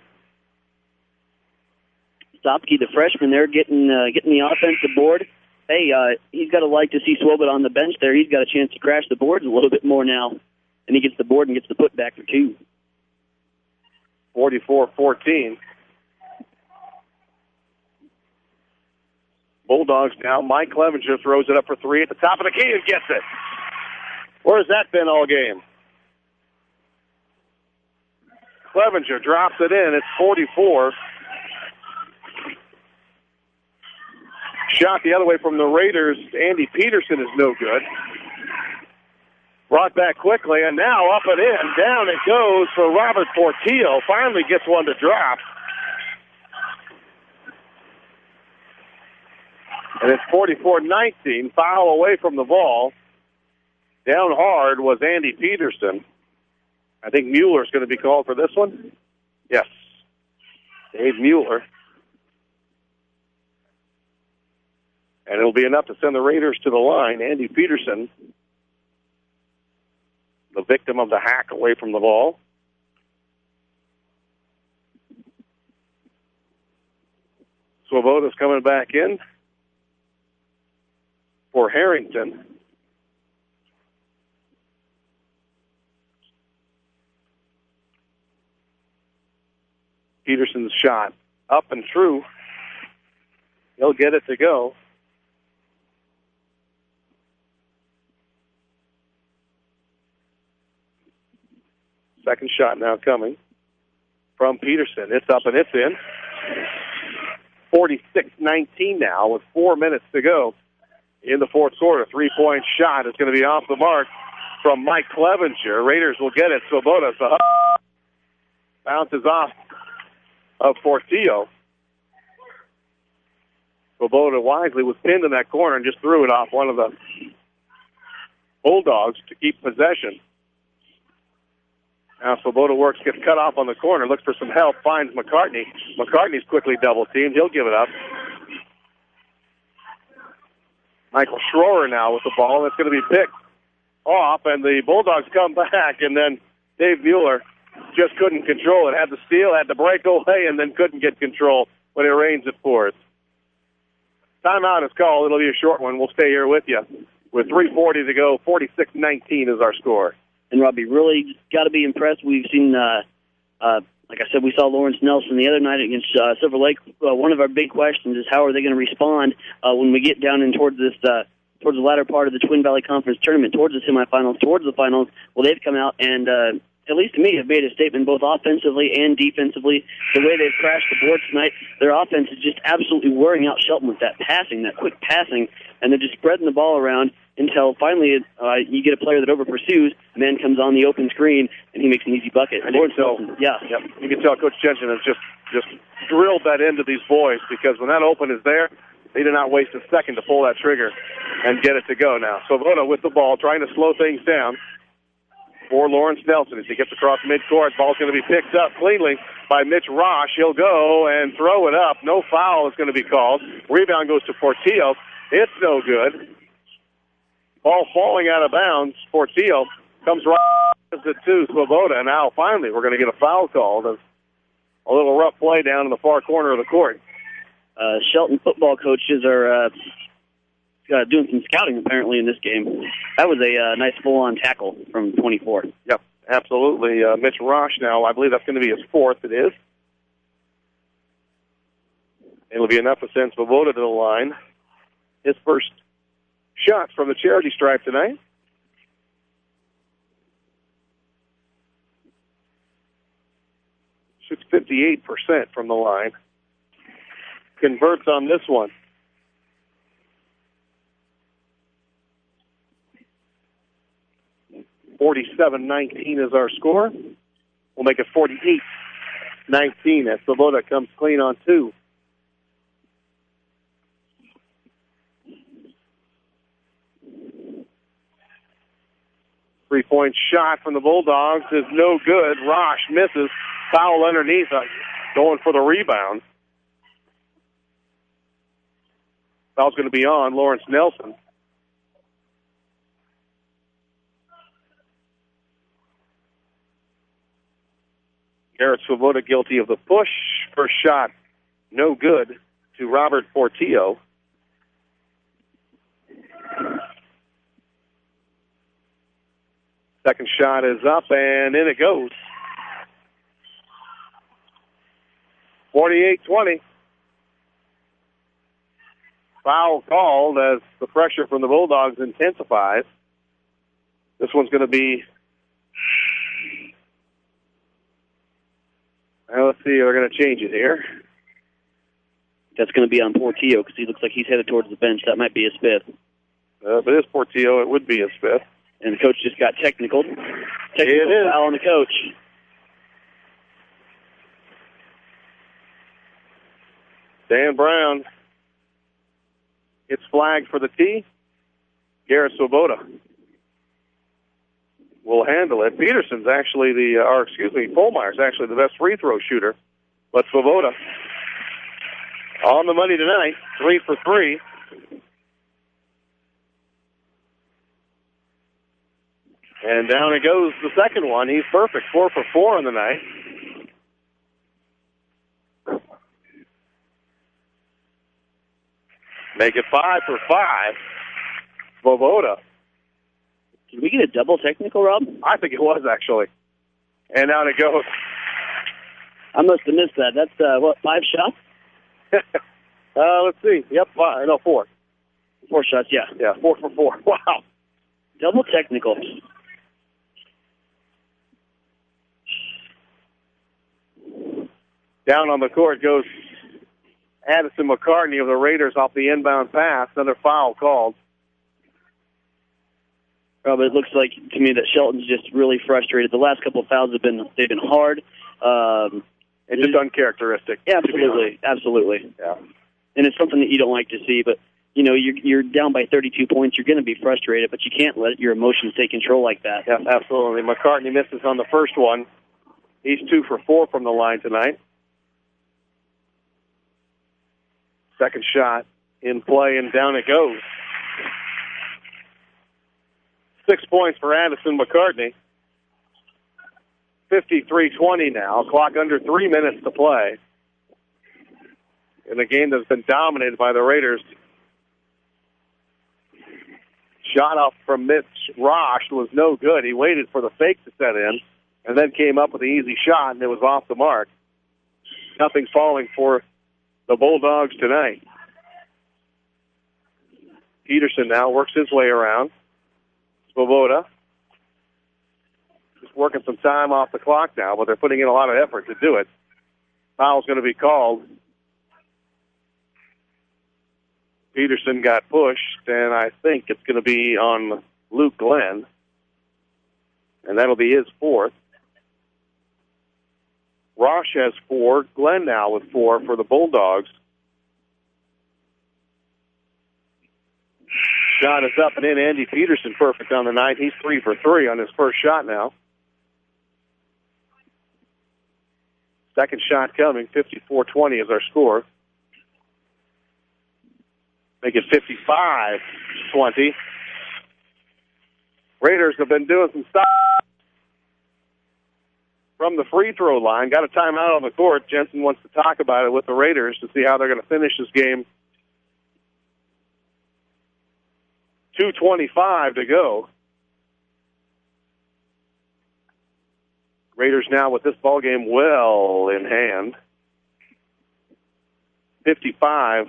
Stopke, the freshman there, getting the offensive board. Hey, he's got to like to see Swoboda on the bench there. He's got a chance to crash the boards a little bit more now. And he gets the board and gets the putback for 2. 44-14. Bulldogs now. Mike Clevenger throws it up for 3 at the top of the key and gets it. Where's that been all game? Clevenger drops it in. It's 44. Shot the other way from the Raiders. Andy Peterson is no good. Brought back quickly, and now up and in. Down it goes for Robert Portillo. Finally gets one to drop. And it's 44-19. Foul away from the ball. Down hard was Andy Peterson. I think Mueller's going to be called for this one. Yes. Dave Mueller. And it'll be enough to send the Raiders to the line. Andy Peterson, the victim of the hack away from the ball. Swoboda's coming back in for Harrington. Peterson's shot up and through. He'll get it to go. Second shot now coming from Peterson. It's up and it's in. 46-19 now with 4 minutes to go in the fourth quarter. 3-point shot is going to be off the mark from Mike Clevenger. Raiders will get it. Swoboda bounces off of Portillo. Swoboda wisely was pinned in that corner and just threw it off one of the Bulldogs to keep possession. Now Swoboda works, gets cut off on the corner, looks for some help, finds McCartney. McCartney's quickly double-teamed. He'll give it up. Michael Schroer now with the ball. It's going to be picked off, and the Bulldogs come back, and then Dave Mueller just couldn't control it. Had the steal, had the breakaway, and then couldn't get control when it rains it pours. Timeout is called. It'll be a short one. We'll stay here with you. With 3:40 to go, 46-19 is our score. And Robbie, really got to be impressed. We've seen, like I said, we saw Lawrence Nelson the other night against Silver Lake. One of our big questions is how are they going to respond when we get down in towards this, towards the latter part of the Twin Valley Conference tournament, towards the semifinals, towards the finals. Well, they've come out and, at least to me, have made a statement both offensively and defensively. The way they've crashed the board tonight, their offense is just absolutely wearing out Shelton with that passing, that quick passing, and they're just spreading the ball around until finally you get a player that over-pursues, man comes on the open screen, and he makes an easy bucket. And you can tell Coach Jensen has just drilled that into these boys, because when that open is there, they did not waste a second to pull that trigger and get it to go now. Swoboda with the ball, trying to slow things down for Lawrence Nelson as he gets across midcourt. Ball's going to be picked up cleanly by Mitch Rosh. He'll go and throw it up. No foul is going to be called. Rebound goes to Portillo. It's no good. Ball falling out of bounds. Portillo comes right to Swoboda. And now finally we're going to get a foul called. A little rough play down in the far corner of the court. Shelton football coaches are doing some scouting apparently in this game. That was a nice full-on tackle from 24. Yep, absolutely. Mitch Rosh now, I believe that's going to be his fourth. It is. It'll be enough to send Swoboda to the line. His first shot from the charity stripe tonight. Shoots 58% from the line. Converts on this one. $47-19 is our score. We'll make it 48-19 as Swoboda comes clean on two. Three-point shot from the Bulldogs is no good. Rosh misses. Foul underneath, going for the rebound. Foul's going to be on Lawrence Nelson. Garrett Swoboda guilty of the push. First shot, no good to Robert Portillo. Second shot is up, and in it goes. 48-20. Foul called as the pressure from the Bulldogs intensifies. This one's going to be... let's see, they're going to change it here. That's going to be on Portillo because he looks like he's headed towards the bench. That might be his fifth. If it is Portillo, it would be his fifth. And the coach just got technical. Technical foul on the coach. Dan Brown gets flagged for the tee. Garrett Swoboda will handle it. Peterson's actually Polmeyer's actually the best free throw shooter. But Swoboda on the money tonight, 3 for 3. And down it goes the second one. He's perfect, 4 for 4 on the night. Make it 5 for 5. Swoboda. Did we get a double technical, Rob? I think it was, actually. And down it goes. I must have missed that. That's, 5 shots? Let's see. Yep, 5. No, 4. 4 shots, yeah. Yeah, 4 for 4. Wow. Double technical. Down on the court goes Addison McCartney of the Raiders off the inbound pass. Another foul called. But it looks like to me that Shelton's just really frustrated. The last couple of fouls they've been hard. It's just uncharacteristic. Yeah, absolutely. Yeah. And it's something that you don't like to see, but you're down by 32 points. You're going to be frustrated, but you can't let your emotions take control like that. Yeah, absolutely. McCartney misses on the first one. He's 2 for 4 from the line tonight. Second shot in play, and down it goes. 6 points for Addison McCartney. 53-20 now. Clock under 3 minutes to play. In a game that's been dominated by the Raiders. Shot off from Mitch Rosh was no good. He waited for the fake to set in and then came up with an easy shot, and it was off the mark. Nothing falling for the Bulldogs tonight. Peterson now works his way around. Svoboda. Just working some time off the clock now, but they're putting in a lot of effort to do it. Foul's going to be called. Peterson got pushed, and I think it's going to be on Luke Glenn. And that'll be his 4th. Rosh has 4. Glenn now with 4 for the Bulldogs. Shot is up and in. Andy Peterson perfect on the night. He's 3 for 3 on his first shot now. Second shot coming. 54-20 is our score. Make it 55-20. Raiders have been doing some stuff from the free throw line. Got a timeout on the court. Jensen wants to talk about it with the Raiders to see how they're going to finish this game. 2:25 to go. Raiders now with this ball game well in hand. 55-20.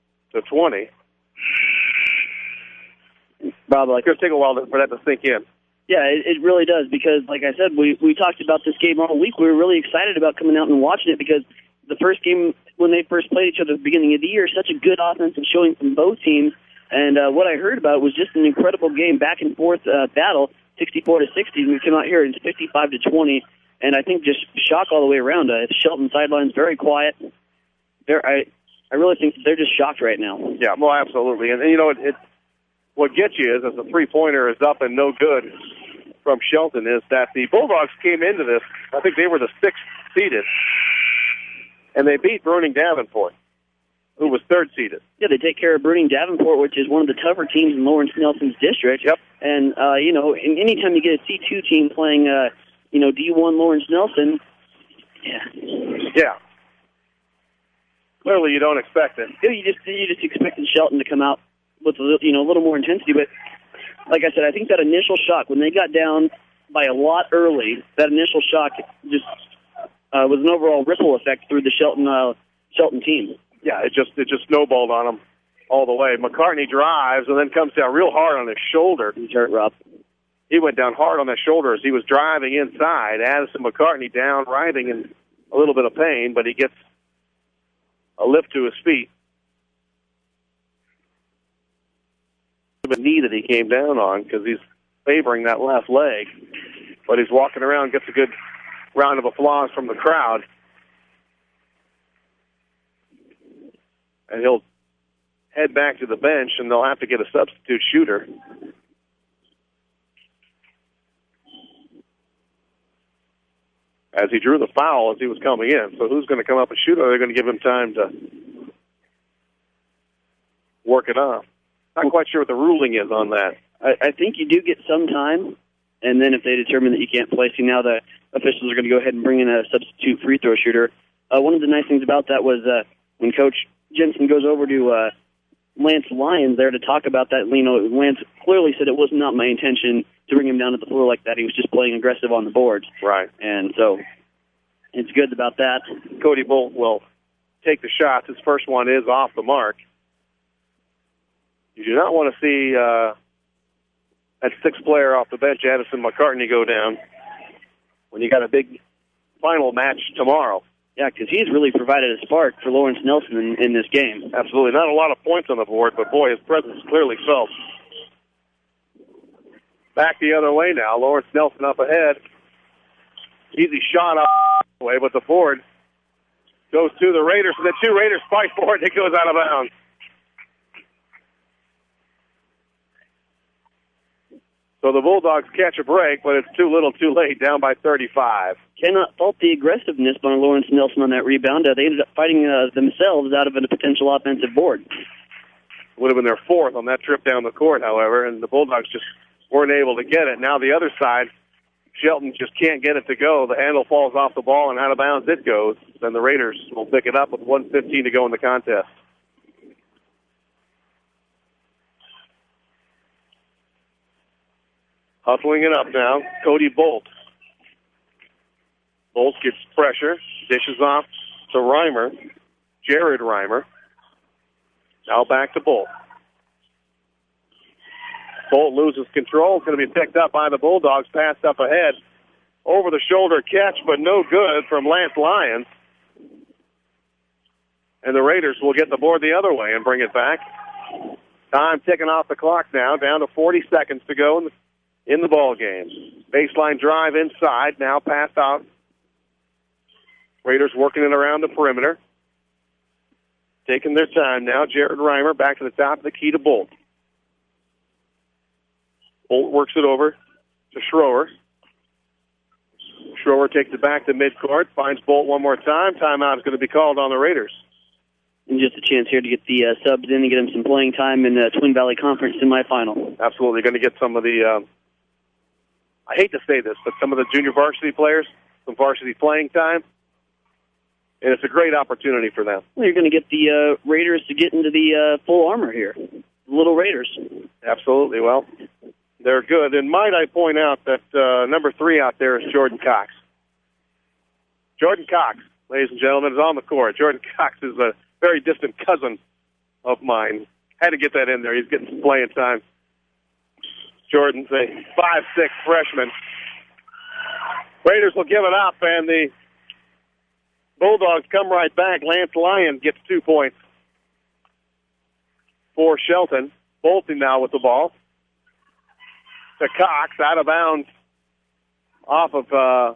Bob, it's going to take a while for that to sink in. Yeah, it really does, because, like I said, we talked about this game all week. We were really excited about coming out and watching it, because the first game, when they first played each other at the beginning of the year, such a good offensive showing from both teams. And what I heard about was just an incredible game, back and forth battle, 64-60. We came out here and it's 55-20, and I think just shock all the way around. Shelton sideline's very quiet. I really think they're just shocked right now. Yeah, well, absolutely. And what gets you is, as the three-pointer is up and no good from Shelton, is that the Bulldogs came into this, I think they were the 6th seeded, and they beat Bruning Davenport, who was 3rd seeded. Yeah, they take care of Bruning Davenport, which is one of the tougher teams in Lawrence Nelson's district. Yep. And, anytime you get a C2 team playing, D1 Lawrence Nelson, yeah. Clearly you don't expect it. You just expected Shelton to come out with a little more intensity, but like I said, I think that initial shock, when they got down by a lot early, that initial shock just was an overall ripple effect through the Shelton team. Yeah, it just snowballed on them all the way. McCartney drives and then comes down real hard on his shoulder. He's hurt, Rob. He went down hard on his shoulder as he was driving inside. Addison McCartney down, writhing in a little bit of pain, but he gets a lift to his feet. The knee that he came down on, because he's favoring that left leg. But he's walking around, gets a good round of applause from the crowd. And he'll head back to the bench, and they'll have to get a substitute shooter. As he drew the foul as he was coming in. So who's going to come up and shoot, or are they going to give him time to work it off? Not quite sure what the ruling is on that. I think you do get some time, and then if they determine that you can't play, now the officials are going to go ahead and bring in a substitute free throw shooter. One of the nice things about that was when Coach Jensen goes over to Lance Lyons there to talk about that, Lance clearly said it was not my intention to bring him down to the floor like that. He was just playing aggressive on the boards. Right. And so it's good about that. Cody Bolt will take the shots. His first one is off the mark. You do not want to see that 6th player off the bench, Addison McCartney, go down when you got a big final match tomorrow. Yeah, because he's really provided a spark for Lawrence Nelson in this game. Absolutely. Not a lot of points on the board, but, boy, his presence is clearly felt. Back the other way now. Lawrence Nelson up ahead. Easy shot up the way, but the board goes to the Raiders, and the two Raiders fight for it, and it goes out of bounds. So the Bulldogs catch a break, but it's too little too late, down by 35. Cannot fault the aggressiveness by Lawrence Nelson on that rebound. They ended up fighting themselves out of a potential offensive board. Would have been their fourth on that trip down the court, however, and the Bulldogs just weren't able to get it. Now the other side, Shelton just can't get it to go. The handle falls off the ball, and out of bounds it goes. Then the Raiders will pick it up with 1:15 to go in the contest. Hustling it up now, Cody Bolt. Bolt gets pressure, dishes off to Reimer, Jared Reimer. Now back to Bolt. Bolt loses control. It's going to be picked up by the Bulldogs, passed up ahead. Over-the-shoulder catch, but no good from Lance Lyons. And the Raiders will get the board the other way and bring it back. Time ticking off the clock now, down to 40 seconds to go in the ball game. Baseline drive inside, now passed out. Raiders working it around the perimeter. Taking their time now. Jared Reimer back to the top of the key to Bolt. Bolt works it over to Schroer. Schroer takes it back to midcourt, finds Bolt one more time. Timeout is going to be called on the Raiders. And just a chance here to get the subs in and get them some playing time in the Twin Valley Conference semifinal. Absolutely. Going to get some of the, I hate to say this, but some of the junior varsity players, some varsity playing time. And it's a great opportunity for them. Well, you're going to get the Raiders to get into the full armor here. Little Raiders. Absolutely. Well, they're good. And might I point out that number 3 out there is Jordan Cox. Jordan Cox, ladies and gentlemen, is on the court. Jordan Cox is a very distant cousin of mine. Had to get that in there. He's getting some playing time. Jordan's a 5'6" freshman. Raiders will give it up, and the Bulldogs come right back. Lance Lyon gets 2 points for Shelton. Bolton now with the ball. To Cox, out of bounds off of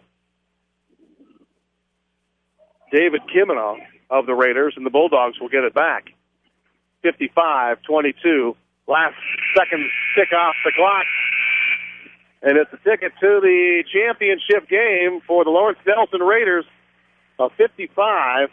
David Kimenoff of the Raiders, and the Bulldogs will get it back. 55-22. Last second tick off the clock. And it's a ticket to the championship game for the Lawrence Nelson Raiders. A 55-22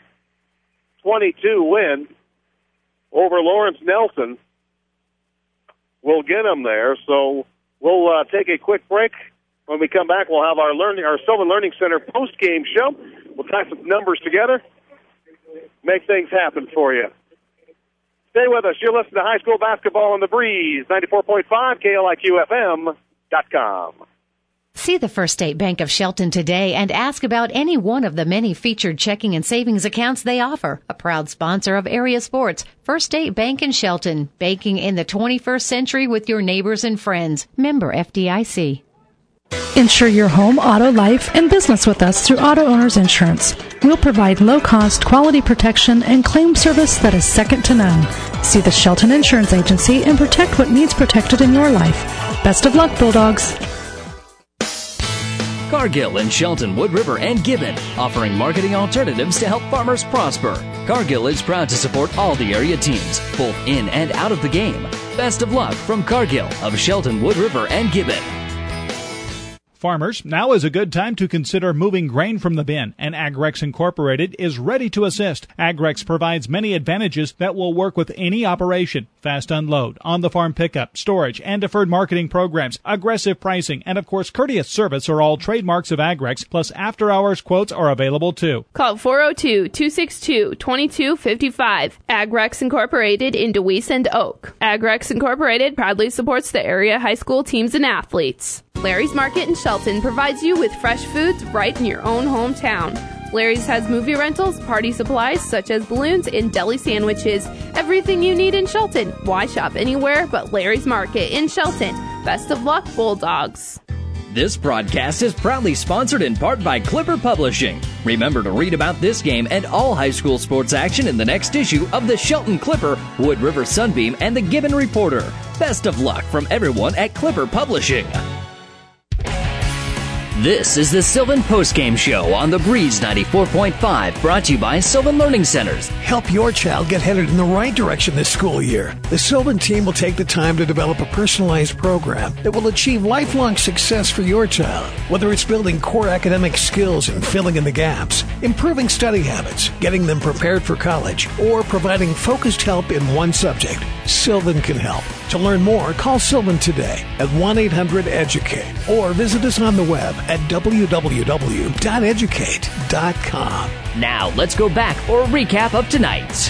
win over Lawrence Nelson will get them there. So we'll take a quick break. When we come back, we'll have our Sylvan Learning Center post-game show. We'll tie some numbers together, make things happen for you. Stay with us. You're listening to High School Basketball on the Breeze, 94.5 KLIQFM.com. See the First State Bank of Shelton today and ask about any one of the many featured checking and savings accounts they offer. A proud sponsor of area sports, First State Bank in Shelton, banking in the 21st century with your neighbors and friends. Member FDIC. Insure your home, auto, life, and business with us through Auto Owners Insurance. We'll provide low-cost, quality protection and claim service that is second to none. See the Shelton Insurance Agency and protect what needs protected in your life. Best of luck, Bulldogs. Cargill in Shelton, Wood River, and Gibbon, offering marketing alternatives to help farmers prosper. Cargill is proud to support all the area teams, both in and out of the game. Best of luck from Cargill of Shelton, Wood River, and Gibbon. Farmers, now is a good time to consider moving grain from the bin, and Agrex Incorporated is ready to assist. Agrex provides many advantages that will work with any operation. Fast unload, on-the-farm pickup, storage, and deferred marketing programs, aggressive pricing, and of course courteous service are all trademarks of Agrex, plus after-hours quotes are available too. Call 402-262-2255. Agrex Incorporated in DeWeese and Oak. Agrex Incorporated proudly supports the area high school teams and athletes. Larry's Market in Shelton provides you with fresh foods right in your own hometown. Larry's has movie rentals, party supplies such as balloons and deli sandwiches. Everything you need in Shelton. Why shop anywhere but Larry's Market in Shelton? Best of luck, Bulldogs. This broadcast is proudly sponsored in part by Clipper Publishing. Remember to read about this game and all high school sports action in the next issue of the Shelton Clipper, Wood River Sunbeam, and the Gibbon Reporter. Best of luck from everyone at Clipper Publishing. This is the Sylvan Postgame Show on the Breeze 94.5, brought to you by Sylvan Learning Centers. Help your child get headed in the right direction this school year. The Sylvan team will take the time to develop a personalized program that will achieve lifelong success for your child. Whether it's building core academic skills and filling in the gaps, improving study habits, getting them prepared for college, or providing focused help in one subject, Sylvan can help. To learn more, call Sylvan today at 1-800-EDUCATE or visit us on the web at www.educate.com. Now, let's go back for a recap of tonight's.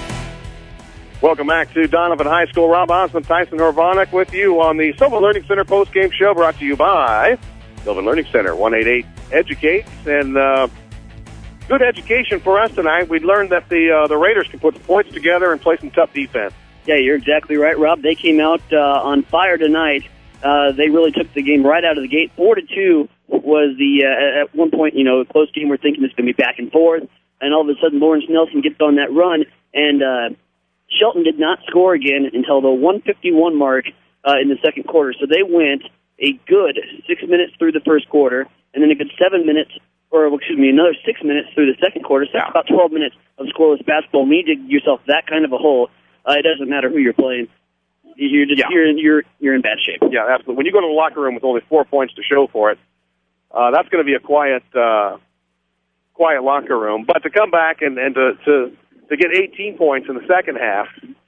Welcome back to Donovan High School. Rob Osmond, Tyson Horvanek with you on the Sylvan Learning Center postgame show, brought to you by Sylvan Learning Center, 188-EDUCATE. And good education for us tonight. We learned that the Raiders can put the points together and play some tough defense. Yeah, you're exactly right, Rob. They came out on fire tonight. They really took the game right out of the gate. 4-2 was the at one point, a close game. We're thinking it's going to be back and forth, and all of a sudden Lawrence Nelson gets on that run, and Shelton did not score again until the 1:51 mark in the second quarter. So they went a good 6 minutes through the first quarter, and then a good 7 minutes, another 6 minutes through the second quarter. So about 12 minutes of scoreless basketball. When you dig yourself that kind of a hole, it doesn't matter who you're playing. You're in bad shape. Yeah, absolutely. When you go to the locker room with only 4 points to show for it, that's going to be a quiet locker room. But to come back and to get 18 points in the second half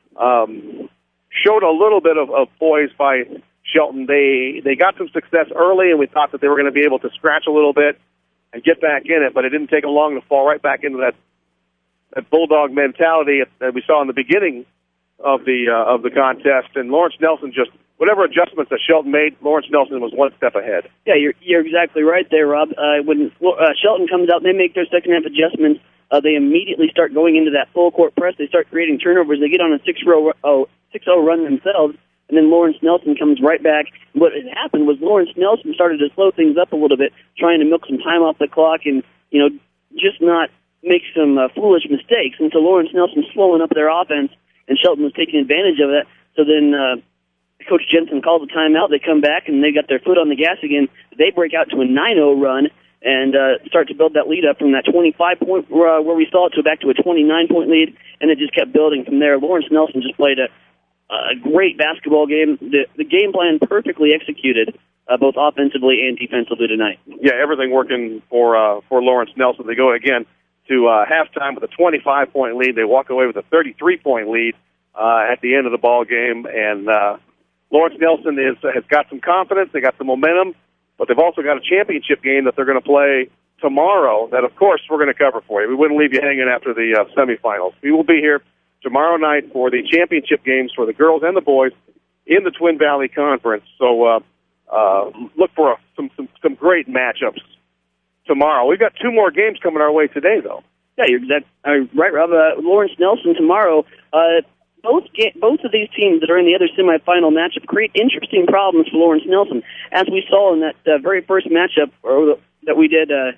showed a little bit of poise by Shelton. They got some success early, and we thought that they were going to be able to scratch a little bit and get back in it, but it didn't take them long to fall right back into that Bulldog mentality that we saw in the beginning of the contest. And Lawrence Nelson, just whatever adjustments that Shelton made, Lawrence Nelson was one step ahead. Yeah, you're exactly right there, Rob. When Shelton comes out and they make their second half adjustments, they immediately start going into that full court press. They start creating turnovers. They get on a 6-0 run themselves, and then Lawrence Nelson comes right back. What had happened was Lawrence Nelson started to slow things up a little bit, trying to milk some time off the clock and just not make some foolish mistakes. And so Lawrence Nelson slowing up their offense, and Shelton was taking advantage of that. So then Coach Jensen calls a timeout. They come back, and they got their foot on the gas again. They break out to a 9-0 run and start to build that lead up from that 25-point where we saw it to back to a 29-point lead, and it just kept building from there. Lawrence Nelson just played a great basketball game. The game plan perfectly executed, both offensively and defensively tonight. Yeah, everything working for Lawrence Nelson. They go again to halftime with a 25-point lead. They walk away with a 33-point lead at the end of the ball game, and Lawrence Nelson has got some confidence. They got some momentum, but they've also got a championship game that they're going to play tomorrow that, of course, we're going to cover for you. We wouldn't leave you hanging after the semifinals. We will be here tomorrow night for the championship games for the girls and the boys in the Twin Valley Conference. So look for some great matchups tomorrow. We've got 2 more games coming our way today, though. Yeah, you're exactly right, Rob. Lawrence Nelson tomorrow. Both of these teams that are in the other semifinal matchup create interesting problems for Lawrence Nelson, as we saw in that very first matchup that we did, the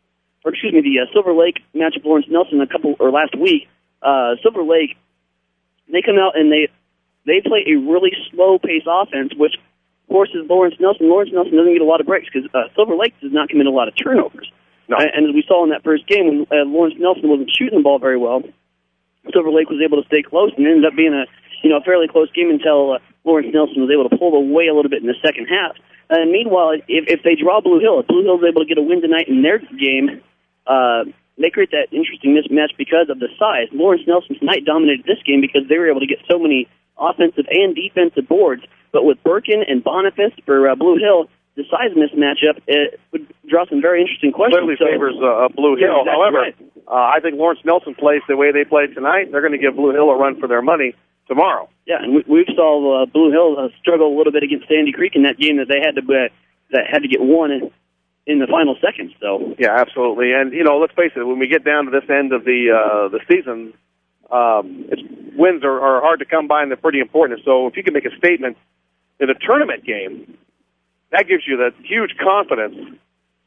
Silver Lake matchup. Lawrence Nelson last week. Silver Lake, they come out and they play a really slow-paced offense, which forces Lawrence Nelson. Lawrence Nelson doesn't get a lot of breaks because Silver Lake does not commit a lot of turnovers. No. And as we saw in that first game, when Lawrence Nelson wasn't shooting the ball very well, Silver Lake was able to stay close, and it ended up being a fairly close game until Lawrence Nelson was able to pull away a little bit in the second half. And meanwhile, if they draw Blue Hill, if Blue Hill is able to get a win tonight in their game, they create that interesting mismatch because of the size. Lawrence Nelson tonight dominated this game because they were able to get so many offensive and defensive boards. But with Birkin and Boniface for Blue Hill, the size mismatchup, it would draw some very interesting questions. Clearly favors Blue Hill. Exactly. However, right. I think Lawrence Nelson plays the way they played tonight. They're going to give Blue Hill a run for their money tomorrow. Yeah, and we saw Blue Hill struggle a little bit against Sandy Creek in that game that they had to get won in the final seconds. So yeah, absolutely. And let's face it, when we get down to this end of the season, wins are hard to come by, and they're pretty important. So if you can make a statement in a tournament game, that gives you that huge confidence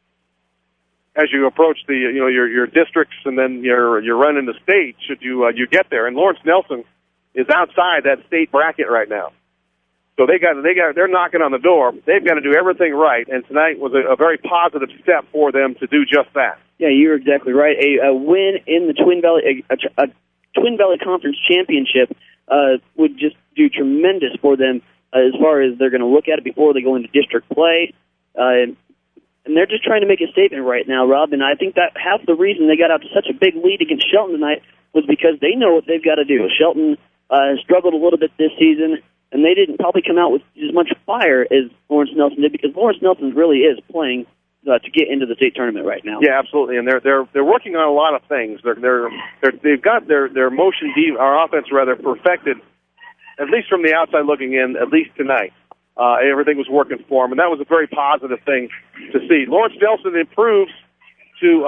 as you approach the your districts and then your run in the state. Should you get there? And Lawrence Nelson is outside that state bracket right now, so they're knocking on the door. They've got to do everything right, and tonight was a very positive step for them to do just that. Yeah, you're exactly right. A win in the Twin Valley, a Twin Valley Conference Championship would just do tremendous for them as far as they're going to look at it before they go into district play. And they're just trying to make a statement right now, Rob, and I think that half the reason they got out to such a big lead against Shelton tonight was because they know what they've got to do. Shelton struggled a little bit this season, and they didn't probably come out with as much fire as Lawrence Nelson did because Lawrence Nelson really is playing to get into the state tournament right now. Yeah, absolutely, and they're working on a lot of things. They've got their motion our offense rather perfected, at least from the outside looking in, at least tonight. Everything was working for them, and that was a very positive thing to see. Lawrence Nelson improves to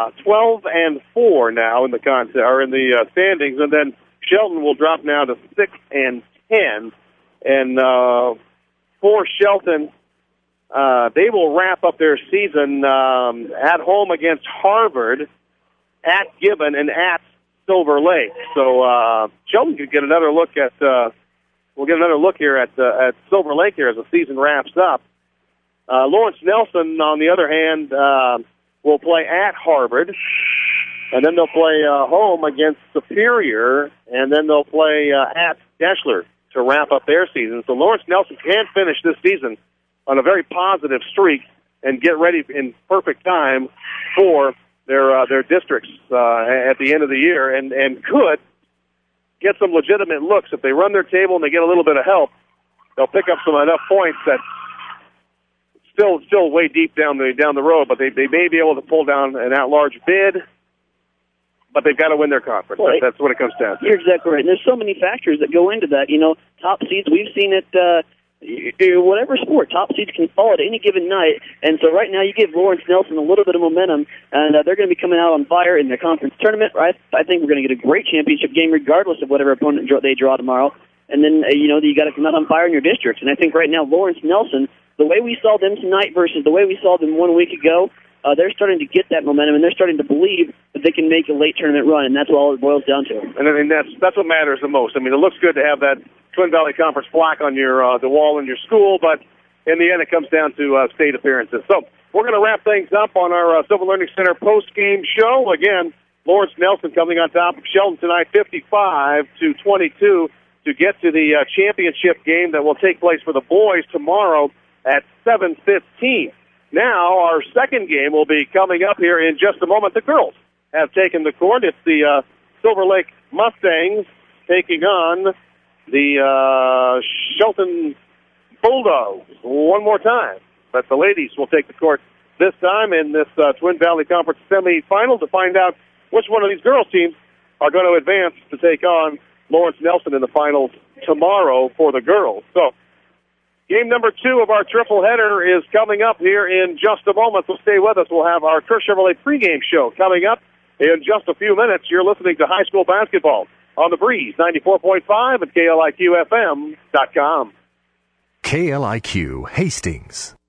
12-4 now in the standings, and then Shelton will drop now to 6-10. And for Shelton, they will wrap up their season at home against Harvard, at Gibbon, and at Silver Lake. So Shelton could get another look at. We'll get another look here at Silver Lake here as the season wraps up. Lawrence Nelson, on the other hand, will play at Harvard, and then they'll play home against Superior, and then they'll play at Deshler to wrap up their season. So Lawrence Nelson can finish this season on a very positive streak and get ready in perfect time for their districts at the end of the year, and could get some legitimate looks. If they run their table and they get a little bit of help, they'll pick up enough points that still way deep down the road, but they may be able to pull down an at-large bid, but they've got to win their conference. Well, that's what it comes down to. You're exactly right. And there's so many factors that go into that. Top seeds, we've seen it whatever sport, top seeds can fall at any given night. And so right now you give Lawrence Nelson a little bit of momentum, and they're going to be coming out on fire in their conference tournament. Right? I think we're going to get a great championship game regardless of whatever opponent they draw tomorrow. And then, you got to come out on fire in your districts. And I think right now Lawrence Nelson, the way we saw them tonight versus the way we saw them 1 week ago, they're starting to get that momentum, and they're starting to believe that they can make a late tournament run, and that's all it boils down to. And I mean, that's what matters the most. I mean, it looks good to have that Twin Valley Conference plaque on your the wall in your school, but in the end, it comes down to state appearances. So we're going to wrap things up on our Silver Learning Center post-game show. Again, Lawrence Nelson coming on top of Shelton tonight, 55-22, to get to the championship game that will take place for the boys tomorrow at 7:15. Now, our second game will be coming up here in just a moment. The girls have taken the court. It's the Silver Lake Mustangs taking on the Shelton Bulldogs one more time. But the ladies will take the court this time in this Twin Valley Conference semifinal to find out which one of these girls' teams are going to advance to take on Lawrence Nelson in the finals tomorrow for the girls. So, game number 2 of our triple header is coming up here in just a moment, so stay with us. We'll have our Kirsch Chevrolet pregame show coming up in just a few minutes. You're listening to high school basketball on the Breeze 94.5 at KLIQFM.com. KLIQ Hastings.